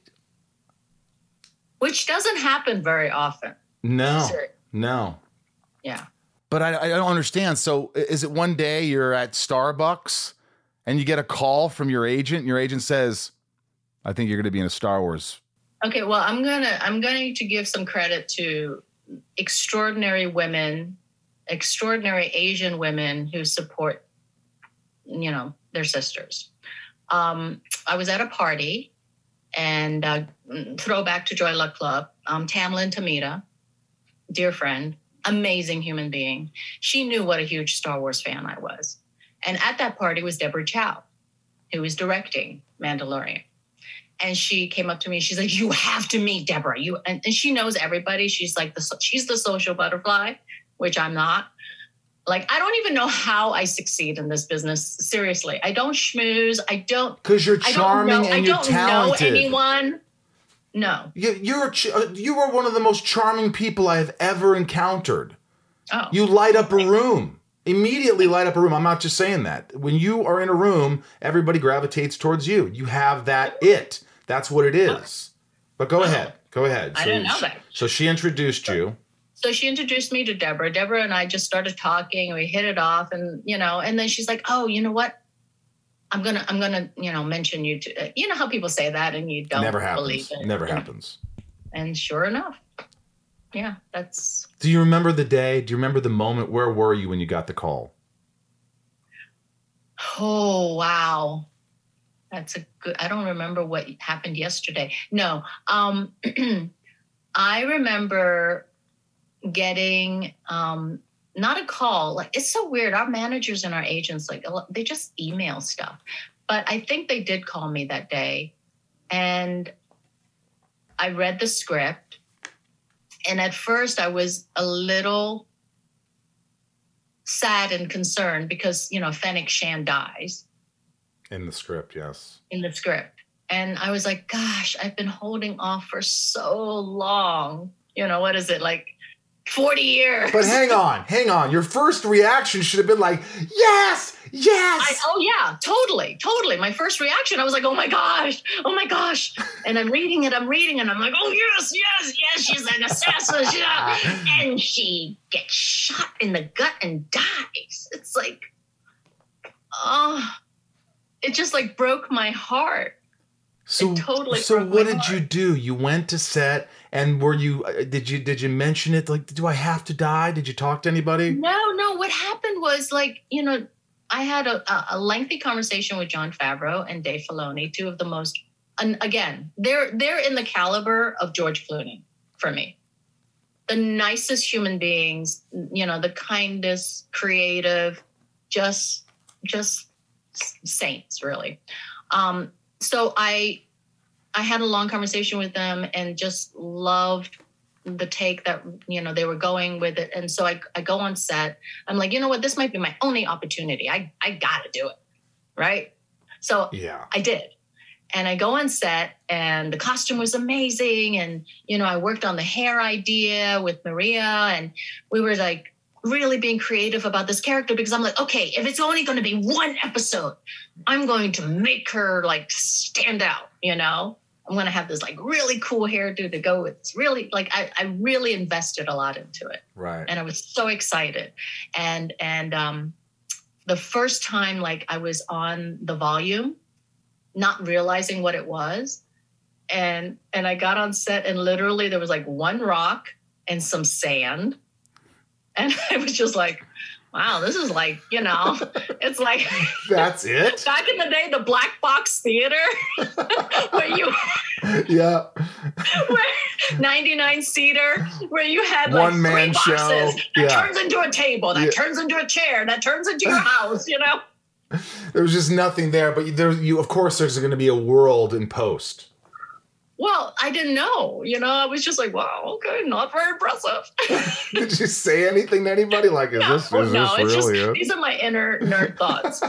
which doesn't happen very often.
No. No.
Yeah.
But I don't understand. So is it one day you're at Starbucks and you get a call from your agent, and your agent says, I think you're going to be in a Star Wars.
Okay, well, I'm going to give some credit to extraordinary women, extraordinary Asian women who support, their sisters. I was at a party, and throwback to Joy Luck Club, Tamlin Tamita, dear friend, amazing human being. She knew what a huge Star Wars fan I was. And at that party was Deborah Chow, who was directing Mandalorian. And she came up to me. She's like, you have to meet Deborah. And she knows everybody. She's like, she's the social butterfly, which I'm not. Like, I don't even know how I succeed in this business. Seriously, I don't schmooze. I don't.
Because you're charming and you're talented.
I don't know anyone. No.
You are one of the most charming people I have ever encountered.
Oh.
You light up a room. Immediately light up a room. I'm not just saying that. When you are in a room, everybody gravitates towards you. You have that it. That's what it is. But go ahead. Go ahead.
I didn't know that.
So she introduced you.
So she introduced me to Deborah. Deborah and I just started talking. We hit it off, and and then she's like, "Oh, you know what? I'm gonna, mention you to." You know how people say that, and you don't believe it.
Never happens.
And sure enough, yeah, that's.
Do you remember the day? Do you remember the moment? Where were you when you got the call?
Oh, wow. That's a good, I don't remember what happened yesterday. No. I remember getting, not a call. Like, it's so weird. Our managers and our agents, like, they just email stuff. But I think they did call me that day. And I read the script. And at first I was a little sad and concerned because, Fennec Shand dies.
In the script, yes.
In the script. And I was like, gosh, I've been holding off for so long. What is it, like 40 years?
But hang on. Your first reaction should have been like, yes.
Oh, yeah, totally. My first reaction, I was like, oh my gosh. And I'm reading it, I'm like, oh, yes, she's an assassin. And she gets shot in the gut and dies. It's like, it just like broke my heart.
So what did you do? You went to set, and did you mention it? Like, do I have to die? Did you talk to anybody?
No. What happened was, like, I had a lengthy conversation with Jon Favreau and Dave Filoni, two of the most and again, they're in the caliber of George Clooney for me. The nicest human beings, the kindest, creative, just saints, really. So I had a long conversation with them and just loved the take that, they were going with it. And so I go on set. I'm like, you know what? This might be my only opportunity. I got to do it. Right. So yeah, I did. And I go on set and the costume was amazing. And, I worked on the hair idea with Maria and we were like really being creative about this character because I'm like, okay, if it's only going to be one episode, I'm going to make her like stand out, I'm going to have this like really cool hairdo to go with. It's really like, I really invested a lot into it.
Right.
And I was so excited. And the first time like I was on the volume, not realizing what it was. And I got on set and literally there was like one rock and some sand. And I was just like, wow, this is like, it's like.
That's it?
Back in the day, the black box theater where you.
Yeah.
99-seater where you had like
one man
three boxes
show.
That turns into a table, that turns into a chair, that turns into your house,
There was just nothing there, but of course there's going to be a world in post.
Well, I didn't know, I was just like, wow, okay, not very impressive.
Did you say anything to anybody? Like, is this really it?
These are my inner nerd thoughts.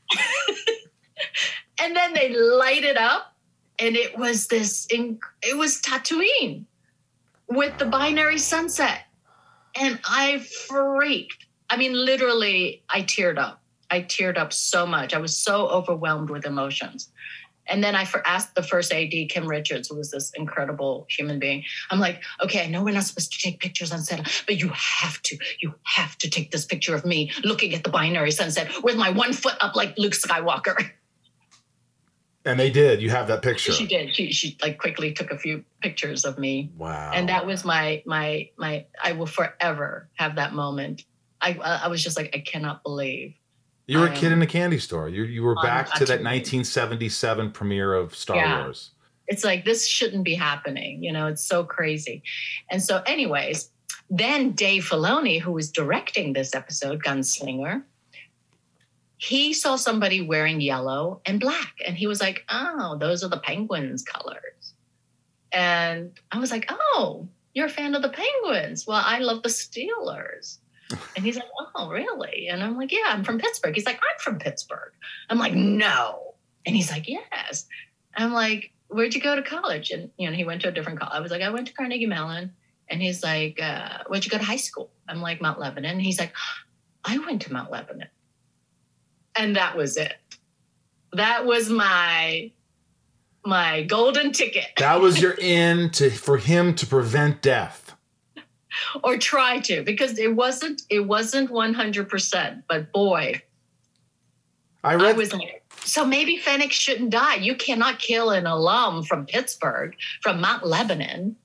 And then they light it up and it was it was Tatooine with the binary sunset. And I freaked. I mean, literally, I teared up. I teared up so much. I was so overwhelmed with emotions. And then I asked the first AD, Kim Richards, who was this incredible human being. I'm like, okay, I know we're not supposed to take pictures on set, but you have to take this picture of me looking at the binary sunset with my 1 foot up like Luke Skywalker.
And they did. You have that picture.
She did. She like quickly took a few pictures of me.
Wow.
And that was my I will forever have that moment. I was just like, I cannot believe.
You were a kid in a candy store. You were back to that 1977 premiere of Star Wars.
It's like, this shouldn't be happening. It's so crazy. And so anyways, then Dave Filoni, who was directing this episode, Gunslinger, he saw somebody wearing yellow and black. And he was like, oh, those are the Penguins colors. And I was like, oh, you're a fan of the Penguins. Well, I love the Steelers. And he's like, oh, really? And I'm like, yeah, I'm from Pittsburgh. He's like, I'm from Pittsburgh. I'm like, no. And he's like, yes. I'm like, where'd you go to college? And, he went to a different college. I was like, I went to Carnegie Mellon. And he's like, where'd you go to high school? I'm like, Mount Lebanon. And he's like, I went to Mount Lebanon. And that was it. That was my golden ticket.
That was your in for him to prevent death.
Or try to, because it wasn't 100%, but boy, I was like, so maybe Fennec shouldn't die. You cannot kill an alum from Pittsburgh, from Mount Lebanon.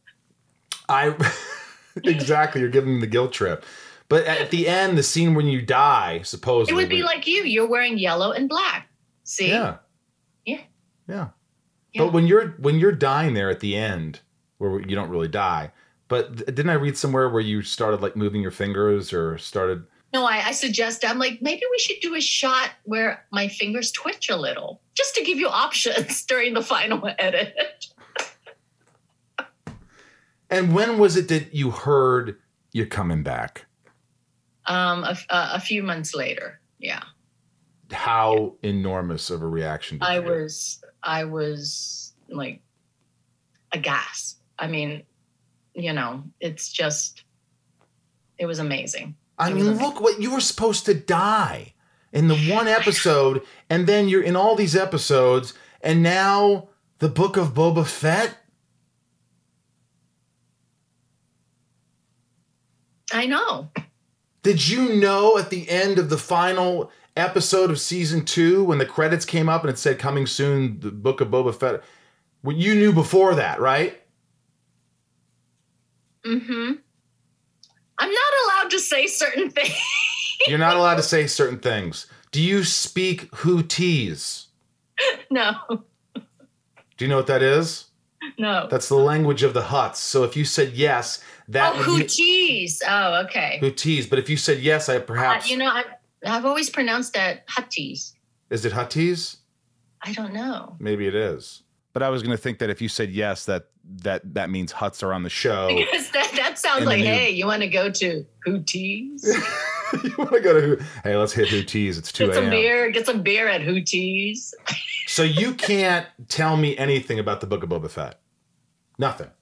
Exactly. You're giving him the guilt trip. But at the end, the scene when you die, supposedly.
It would be like you're wearing yellow and black. See?
Yeah. But when you're dying there at the end, where you don't really die, but didn't I read somewhere where you started like moving your fingers or started?
No, I suggest, I'm like, maybe we should do a shot where my fingers twitch a little, just to give you options during the final edit.
And when was it that you heard you're coming back?
A few months later. Yeah.
How enormous of a reaction did you get? I was like aghast. I mean, it's just, it was amazing. I mean, look what you were supposed to die in the one episode, and then you're in all these episodes, and now the Book of Boba Fett.
I know.
Did you know at the end of the final episode of season 2, when the credits came up and it said coming soon, the Book of Boba Fett, well, you knew before that, right?
Mm-hmm. I'm not allowed to say certain things.
You're not allowed to say certain things. Do you speak Huttese?
No.
Do you know what that is?
No.
That's the language of the Hutts. So if you said yes, that would be
Hooties. Oh, okay.
Hooties. But if you said yes, I perhaps
I've always pronounced that Hutties.
Is it Hutties?
I don't know.
Maybe it is. But I was going to think that if you said yes, that means Hutts are on the show.
Because that sounds like, hey, you want to go to Hooties?
You want to go to Hey, let's hit Hooties. It's 2 a.m.
Get some beer at Hooties.
So you can't tell me anything about the Book of Boba Fett. Nothing.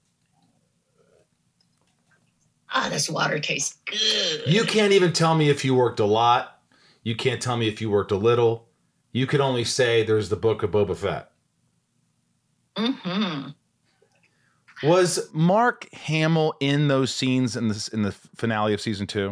This water tastes good.
You can't even tell me if you worked a lot. You can't tell me if you worked a little. You could only say there's the Book of Boba Fett.
Mm-hmm.
Was Mark Hamill in those scenes in the finale of season 2?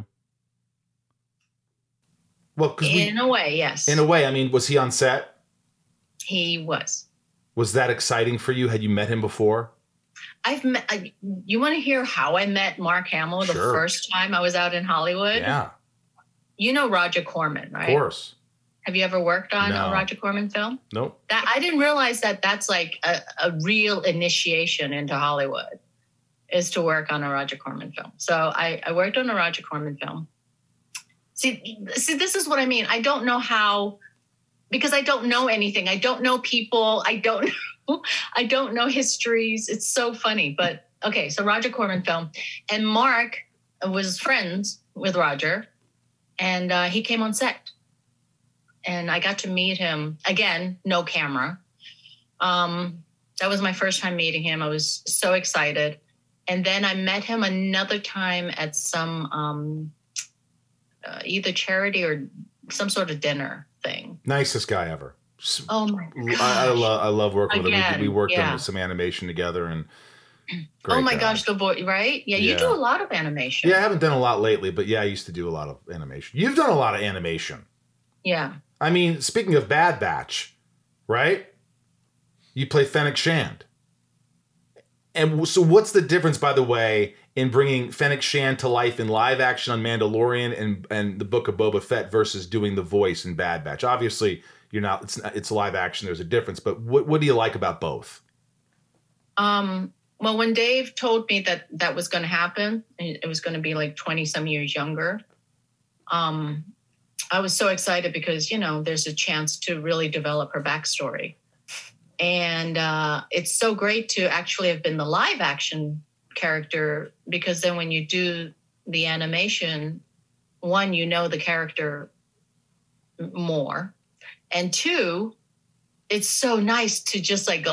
Well,
in a way, yes.
In a way, I mean, was he on set?
He was.
Was that exciting for you? Had you met him before?
You want to hear how I met Mark Hamill the first time I was out in Hollywood?
Yeah.
You know Roger Corman, right?
Of course.
Have you ever worked on a Roger Corman film?
Nope.
I didn't realize that's like a real initiation into Hollywood, is to work on a Roger Corman film. So I worked on a Roger Corman film. See, this is what I mean. I don't know how, because I don't know anything. I don't know people. I don't know histories. It's so funny. But okay, so Roger Corman film, and Mark was friends with Roger, and he came on set. And I got to meet him again, no camera. That was my first time meeting him. I was so excited. And then I met him another time at some either charity or some sort of dinner thing.
Nicest guy ever.
Oh my gosh.
I love working with him. We worked on
yeah.
some animation together, and
oh my gosh, the boy, right? Yeah, you do a lot of animation.
Yeah, I haven't done a lot lately, but yeah, I used to do a lot of animation. You've done a lot of animation.
Yeah.
I mean, speaking of Bad Batch, right? You play Fennec Shand. And so what's the difference, by the way, in bringing Fennec Shand to life in live action on Mandalorian and the Book of Boba Fett versus doing the voice in Bad Batch? Obviously, it's live action, there's a difference, but what do you like about both?
Well, when Dave told me that was going to happen, it was going to be like 20 some years younger. I was so excited because, there's a chance to really develop her backstory. And it's so great to actually have been the live action character, because then when you do the animation, one, the character more. And two, it's so nice to just like go,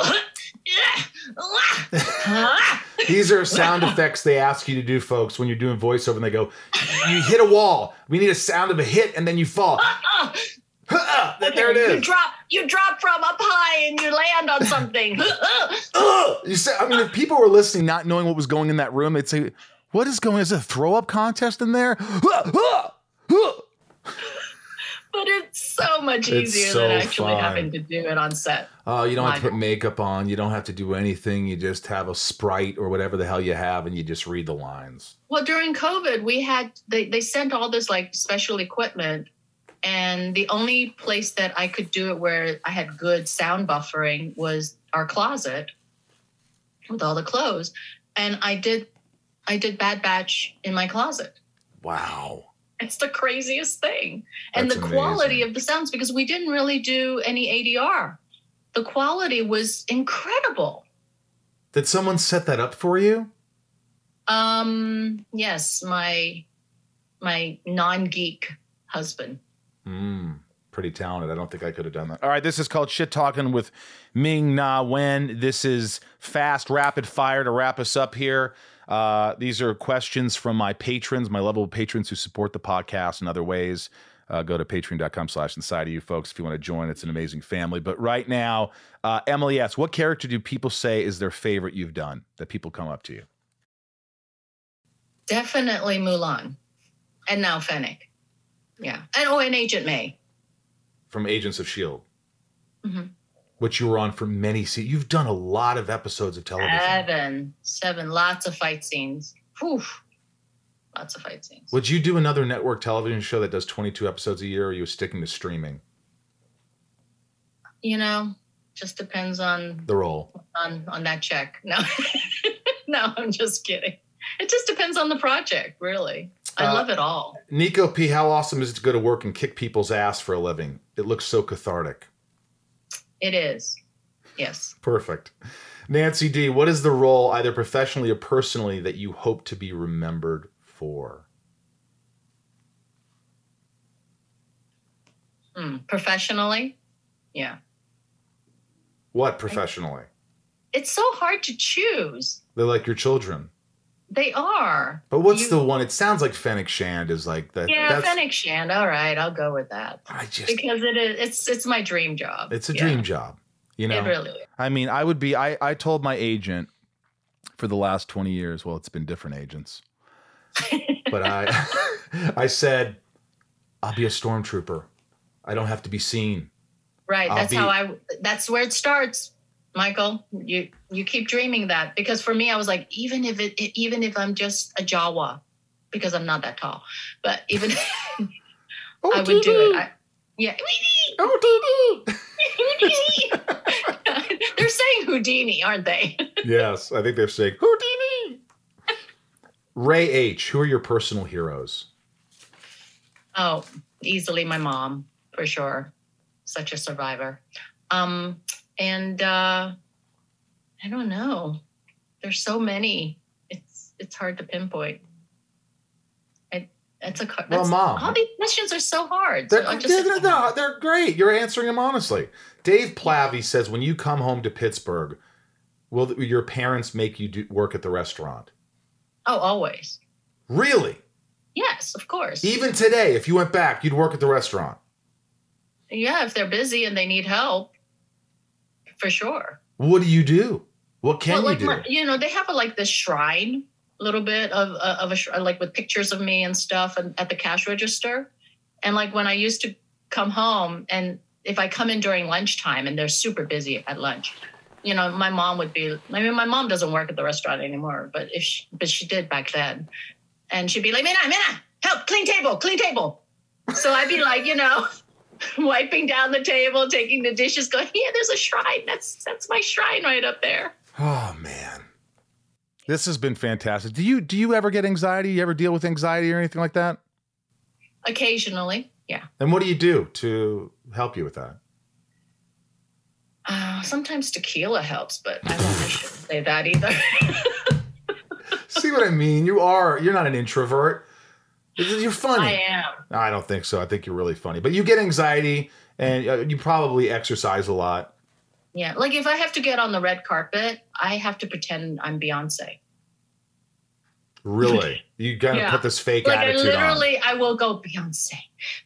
These are sound effects they ask you to do, folks, when you're doing voiceover, and they go, you hit a wall. We need a sound of a hit, and then you fall. There it is.
You drop from up high and you land on something.
If people were listening, not knowing what was going in that room, they'd say, what is going on? Is it a throw-up contest in there?
But it's so much easier than actually having to do it on set.
Oh, you don't have to put makeup on. You don't have to do anything. You just have a Sprite or whatever the hell you have, and you just read the lines.
Well, during COVID, we had they sent all this like special equipment, and the only place that I could do it where I had good sound buffering was our closet with all the clothes, and I did Bad Batch in my closet.
Wow.
It's the craziest thing. And
That's
the quality
amazing.
of the sounds, because we didn't really do any ADR. The quality was incredible.
Did someone set that up for you?
Yes, my non-geek husband.
Pretty talented. I don't think I could have done that. All right, this is called Shit Talking with Ming-Na Wen. This is fast, rapid fire to wrap us up here. These are questions from my patrons, my level of patrons who support the podcast in other ways. Go to patreon.com/inside of you folks if you want to join. It's an amazing family. But right now, Emily asks, what character do people say is their favorite you've done that people come up to you?
Definitely Mulan. And now Fennec. Yeah. And Agent May.
From Agents of S.H.I.E.L.D.
Mm-hmm.
Which you were on for many seasons. You've done a lot of episodes of television.
7, lots of fight scenes. Whew. Lots of fight scenes.
Would you do another network television show that does 22 episodes a year, or are you sticking to streaming?
Just depends on
the role.
On that check. No, no, I'm just kidding. It just depends on the project, really. I love it all.
Nico P, how awesome is it to go to work and kick people's ass for a living? It looks so cathartic.
It is. Yes.
Perfect. Nancy D, what is the role, either professionally or personally, that you hope to be remembered for?
Professionally? Yeah.
What professionally?
It's so hard to choose.
They're like your children.
They are.
But what's the one? It sounds like Fennec Shand is like that.
Yeah, Fennec Shand. All right, I'll go with that. Because it's my dream job.
It's a dream job. You know,
it really is.
I mean, I told my agent for the last 20 years, well, it's been different agents, but I said, I'll be a stormtrooper. I don't have to be seen.
Right. That's where it starts, Michael. You keep dreaming that, because for me, I was like, even if I'm just a Jawa, because I'm not that tall, but even I would do it. Houdini. They're saying Houdini, aren't they?
Yes, I think they're saying Houdini. Ray H, who are your personal heroes?
Oh, easily my mom, for sure. Such a survivor. And I don't know. There's so many. It's hard to pinpoint. Mom. All these questions are so hard.
They're great. You're answering them honestly. Dave Plavy says, when you come home to Pittsburgh, will your parents make you work at the restaurant?
Oh, always.
Really?
Yes, of course.
Even today, if you went back, you'd work at the restaurant?
Yeah, if they're busy and they need help, for sure.
What do you do? What can you do?
They have this shrine, a little bit of a like with pictures of me and stuff, and at the cash register. And when I used to come home, and if I come in during lunchtime and they're super busy at lunch, my mom would be. I mean, my mom doesn't work at the restaurant anymore, but she did back then, and she'd be like, "Mina, help, clean table." So I'd be like, wiping down the table, taking the dishes, going, yeah, there's a shrine. That's my shrine right up there.
Oh man. This has been fantastic. Do you ever get anxiety? You ever deal with anxiety or anything like that?
Occasionally, yeah.
And what do you do to help you with that?
Sometimes tequila helps, but I shouldn't say that either.
See what I mean? You're not an introvert. You're funny.
I am.
I don't think so. I think you're really funny. But you get anxiety, and you probably exercise a lot.
Yeah. If I have to get on the red carpet, I have to pretend I'm Beyonce.
Really? You got to put this fake attitude on.
I will go, Beyonce.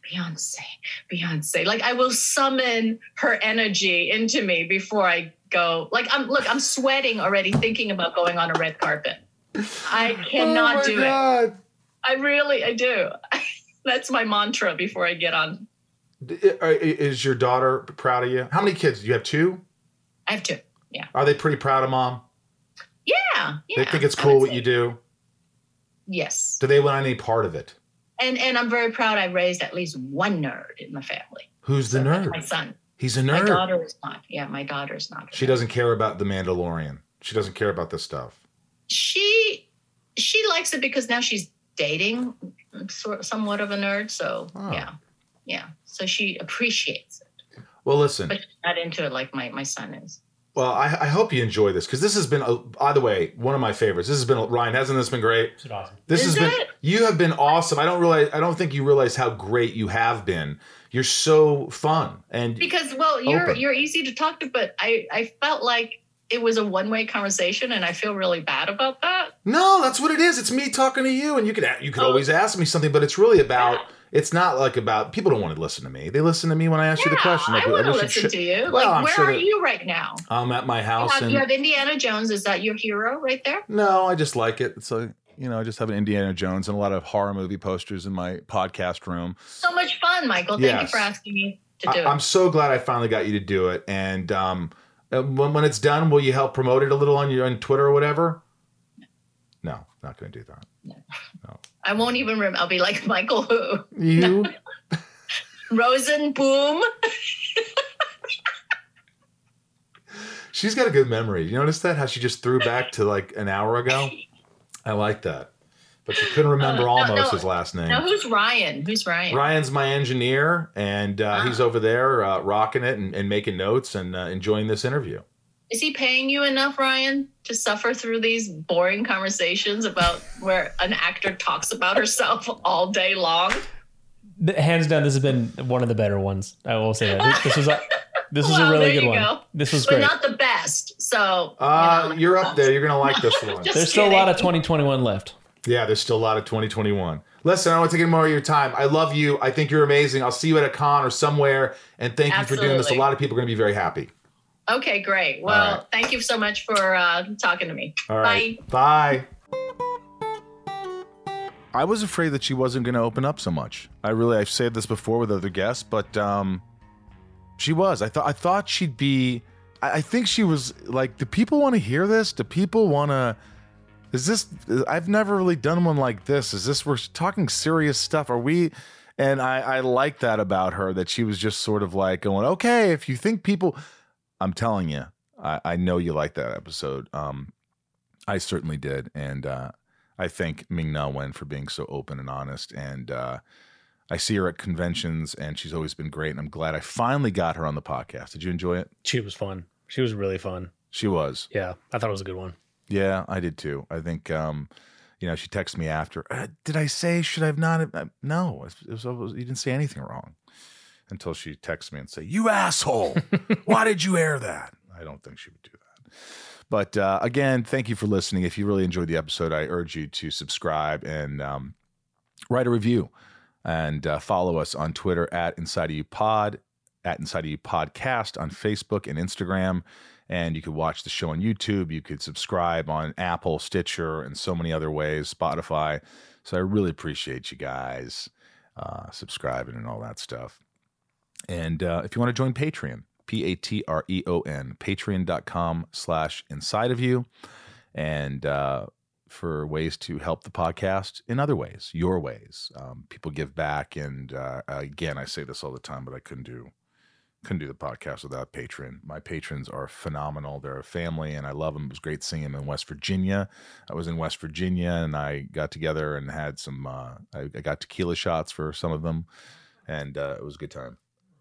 I will summon her energy into me before I go. I'm sweating already thinking about going on a red carpet. I cannot do it. I do. That's my mantra before I get on.
Is your daughter proud of you? How many kids? Do you have 2?
I have 2, yeah.
Are they pretty proud of mom?
Yeah.
They think it's cool what you do?
Yes.
Do they want any part of it?
And I'm very proud I raised at least one nerd in the family.
Who's the nerd?
My son.
He's a nerd?
My daughter is not. Yeah, my daughter's not.
She doesn't care about The Mandalorian. She doesn't care about this stuff.
She likes it because now she's dating somewhat of a nerd. So, yeah. So she appreciates it.
Well, listen.
But she's not into it like my son is.
Well, I hope you enjoy this, because this has been, by the way, one of my favorites. This has been, Ryan, hasn't this been great?
It's awesome.
You have been awesome. I don't think you realize how great you have been. You're so fun. And
because, you're easy to talk to, but I felt like it was a one-way conversation, and I feel really bad about that.
No, that's what it is. It's me talking to you, and you could always ask me something, but it's really about... Yeah. It's not about people don't want to listen to me. They listen to me when I ask you the question.
I want to listen to you. Where are you right now?
I'm at my house.
You have Indiana Jones. Is that your hero right there?
No, I just like it. It's I just have an Indiana Jones and a lot of horror movie posters in my podcast room.
So much fun, Michael. Thank you for asking me to do it.
I'm so glad I finally got you to do it. And when it's done, will you help promote it a little on Twitter or whatever? No, not going to do that. No.
I won't even remember. I'll be like, Michael who?
You?
Rosenboom.
She's got a good memory. You notice that? How she just threw back to like an hour ago? I like that. But she couldn't remember almost his last name.
No, who's Ryan? Who's Ryan?
Ryan's my engineer, and he's over there rocking it and making notes and enjoying this interview.
Is he paying you enough, Ryan, to suffer through these boring conversations about where an actor talks about herself all day long?
Hands down, this has been one of the better ones. I will say that. This was a really good one.
Go.
This was
but
great.
Not the best. So
you're up there. You're gonna like this one.
There's still a lot of 2021 left.
Yeah, there's still a lot of 2021. Listen, I don't want to take any more of your time. I love you. I think you're amazing. I'll see you at a con or somewhere. And thank you for doing this. A lot of people are going to be very happy.
Okay, great. Well, thank you so much for talking to me.
All right. Bye. I was afraid that she wasn't going to open up so much. I've said this before with other guests, but she was. I thought she'd be. I think she was like, do people want to hear this? Do people want to? Is this, I've never really done one like this. Is this, we're talking serious stuff. Are we? And I like that about her, that she was just sort of like going, okay, if you think people, I'm telling you, I know you like that episode. I certainly did. And I thank Ming-Na Wen for being so open and honest. And I see her at conventions and she's always been great. And I'm glad I finally got her on the podcast. Did you enjoy it?
She was fun. She was really fun.
She was.
Yeah, I thought it was a good one.
Yeah, I did too. I think, she texted me after. Did I say, should I have not? No, you didn't say anything wrong. Until she texted me and say, you asshole, why did you air that? I don't think she would do that. But again, thank you for listening. If you really enjoyed the episode, I urge you to subscribe and write a review. And follow us on Twitter at Inside of You Pod, at Inside of You Podcast on Facebook and Instagram. And you could watch the show on YouTube. You could subscribe on Apple, Stitcher, and so many other ways, Spotify. So I really appreciate you guys subscribing and all that stuff. And if you want to join Patreon, Patreon, patreon.com/insideofyou. And for ways to help the podcast in other ways, your ways. People give back. And again, I say this all the time, but I couldn't do the podcast without Patreon. My patrons are phenomenal. They're a family, and I love them. It was great seeing them in West Virginia. I was in West Virginia, and I got together and had some. I got tequila shots for some of them, and it was a good time.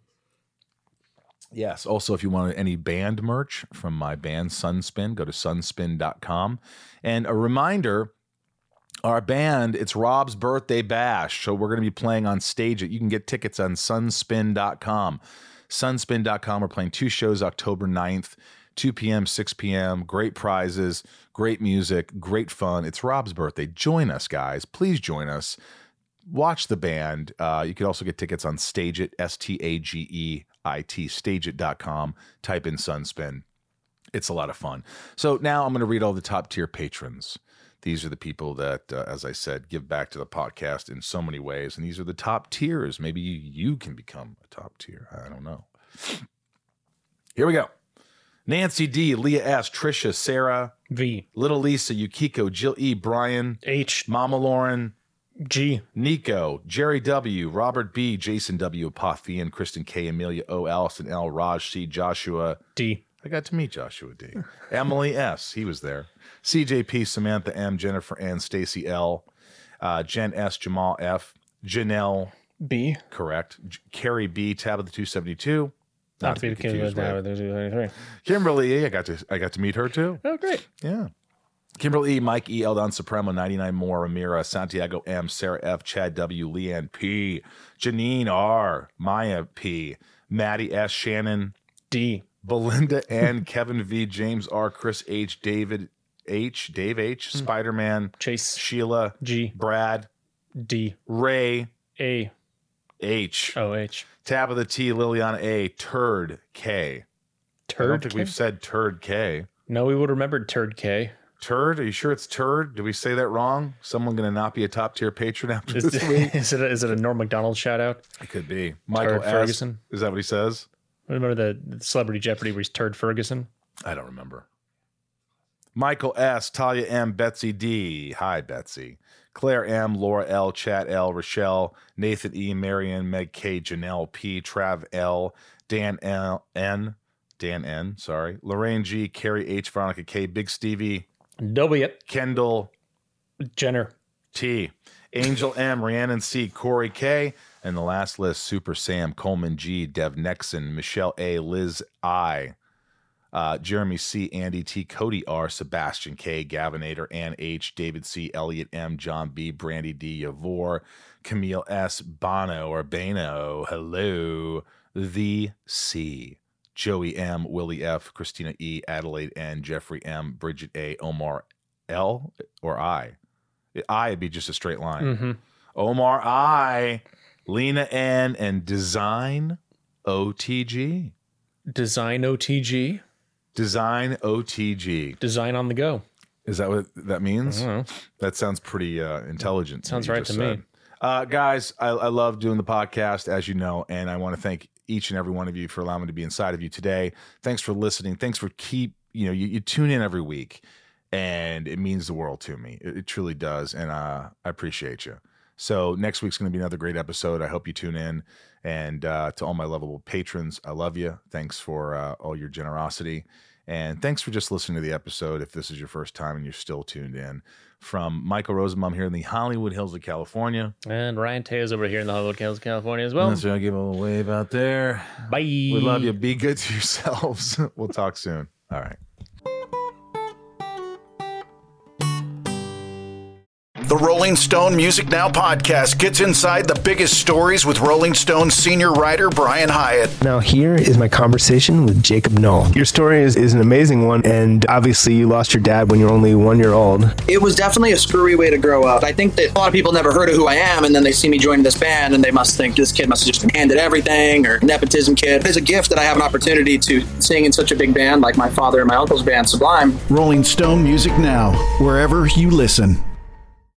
Yes. Also, if you want any band merch from my band Sunspin, go to sunspin.com. And a reminder. Our band, it's Rob's birthday bash, so we're going to be playing on stage. You can get tickets on sunspin.com. Sunspin.com. We're playing 2 shows October 9th, 2 p.m., 6 p.m. Great prizes, great music, great fun. It's Rob's birthday. Join us, guys. Please join us. Watch the band. You could also get tickets on Stageit, Stageit, Stageit.com. Type in Sunspin. It's a lot of fun. So now I'm going to read all the top tier patrons. These are the people that, as I said, give back to the podcast in so many ways. And these are the top tiers. Maybe you can become a top tier. I don't know. Here we go. Nancy D, Leah S, Trisha, Sarah
V,
Little Lisa, Yukiko, Jill E, Brian
H,
Mama Lauren
G,
Nico, Jerry W, Robert B, Jason W, Apothian, Kristen K, Amelia O, Allison L, Raj C, Joshua
D.
I got to meet Joshua D. Emily S, he was there. CJP, Samantha M, Jennifer N, Stacy L, Jen S, Jamal F, Janelle
B,
correct. Carrie B, Tabitha 272. Not to be confused with Kimberly E, I got to meet her too.
Oh, great.
Yeah. Kimberly E, Mike E, Eldon Supremo, 99 more, Amira, Santiago M, Sarah F, Chad W, Leanne P, Janine R, Maya P, Maddie S, Shannon
D,
Belinda N, Kevin V, James R, Chris H, David H, Dave H, Spider-Man,
Chase,
Sheila
G,
Brad
D,
Ray
A,
H,
O H,
Tabitha T, Liliana A, Turd K. I don't think we've said Turd K.
No, we would have remembered Turd K.
Turd? Are you sure it's Turd? Did we say that wrong? Someone going to not be a top tier patron after this week?
Is it a Norm Macdonald shout out?
It could be. Michael S.
Ferguson.
Is that what he says?
Remember the Celebrity Jeopardy where he's Turd Ferguson?
I don't remember. Michael S., Talia M., Betsy D. Hi, Betsy. Claire M., Laura L., Chat L., Rochelle, Nathan E., Marion, Meg K., Janelle P., Trav L., Dan L. N., Dan N, sorry. Lorraine G, Carrie H, Veronica K, Big Stevie,
W,
Kendall,
Jenner,
T, Angel M, Rhiannon C, Corey K, and the last list, Super Sam, Coleman G, Dev Nexon, Michelle A, Liz I, Jeremy C, Andy T, Cody R, Sebastian K, Gavinator, Ann H, David C, Elliot M, John B, Brandy D, Yavor, Camille S, Bono or Bano, hello, The C, Joey M, Willie F, Christina E, Adelaide N, Jeffrey M, Bridget A, Omar L or I. I would be just a straight line.
Mm-hmm.
Omar I, Lena N, and Design OTG.
Design OTG.
Design OTG.
Design on the go.
Is that what that means?
I don't know.
That sounds pretty intelligent.
Sounds right to me.
Guys, I love doing the podcast, as you know, and I want to thank each and every one of you for allowing me to be inside of you today. Thanks for listening. Thanks for you tune in every week, and it means the world to me. It truly does, and I appreciate you. So next week's going to be another great episode. I hope you tune in. And to all my lovable patrons, I love you. Thanks for all your generosity. And thanks for just listening to the episode. If this is your first time and you're still tuned in. From Michael Rosenbaum here in the Hollywood Hills of California.
And Ryan Tejas over here in the Hollywood Hills of California as well.
Let's give a little wave out there.
Bye.
We love you. Be good to yourselves. We'll talk soon. All right.
The Rolling Stone Music Now podcast gets inside the biggest stories with Rolling Stone senior writer Brian Hyatt.
Now here is my conversation with Jacob Knoll. Your story is an amazing one, and obviously you lost your dad when you were only 1 year old.
It was definitely a screwy way to grow up. I think that a lot of people never heard of who I am, and then they see me joining this band, and they must think this kid must have just been handed everything, or nepotism kid. It's a gift that I have an opportunity to sing in such a big band like my father and my uncle's band, Sublime.
Rolling Stone Music Now, wherever you listen.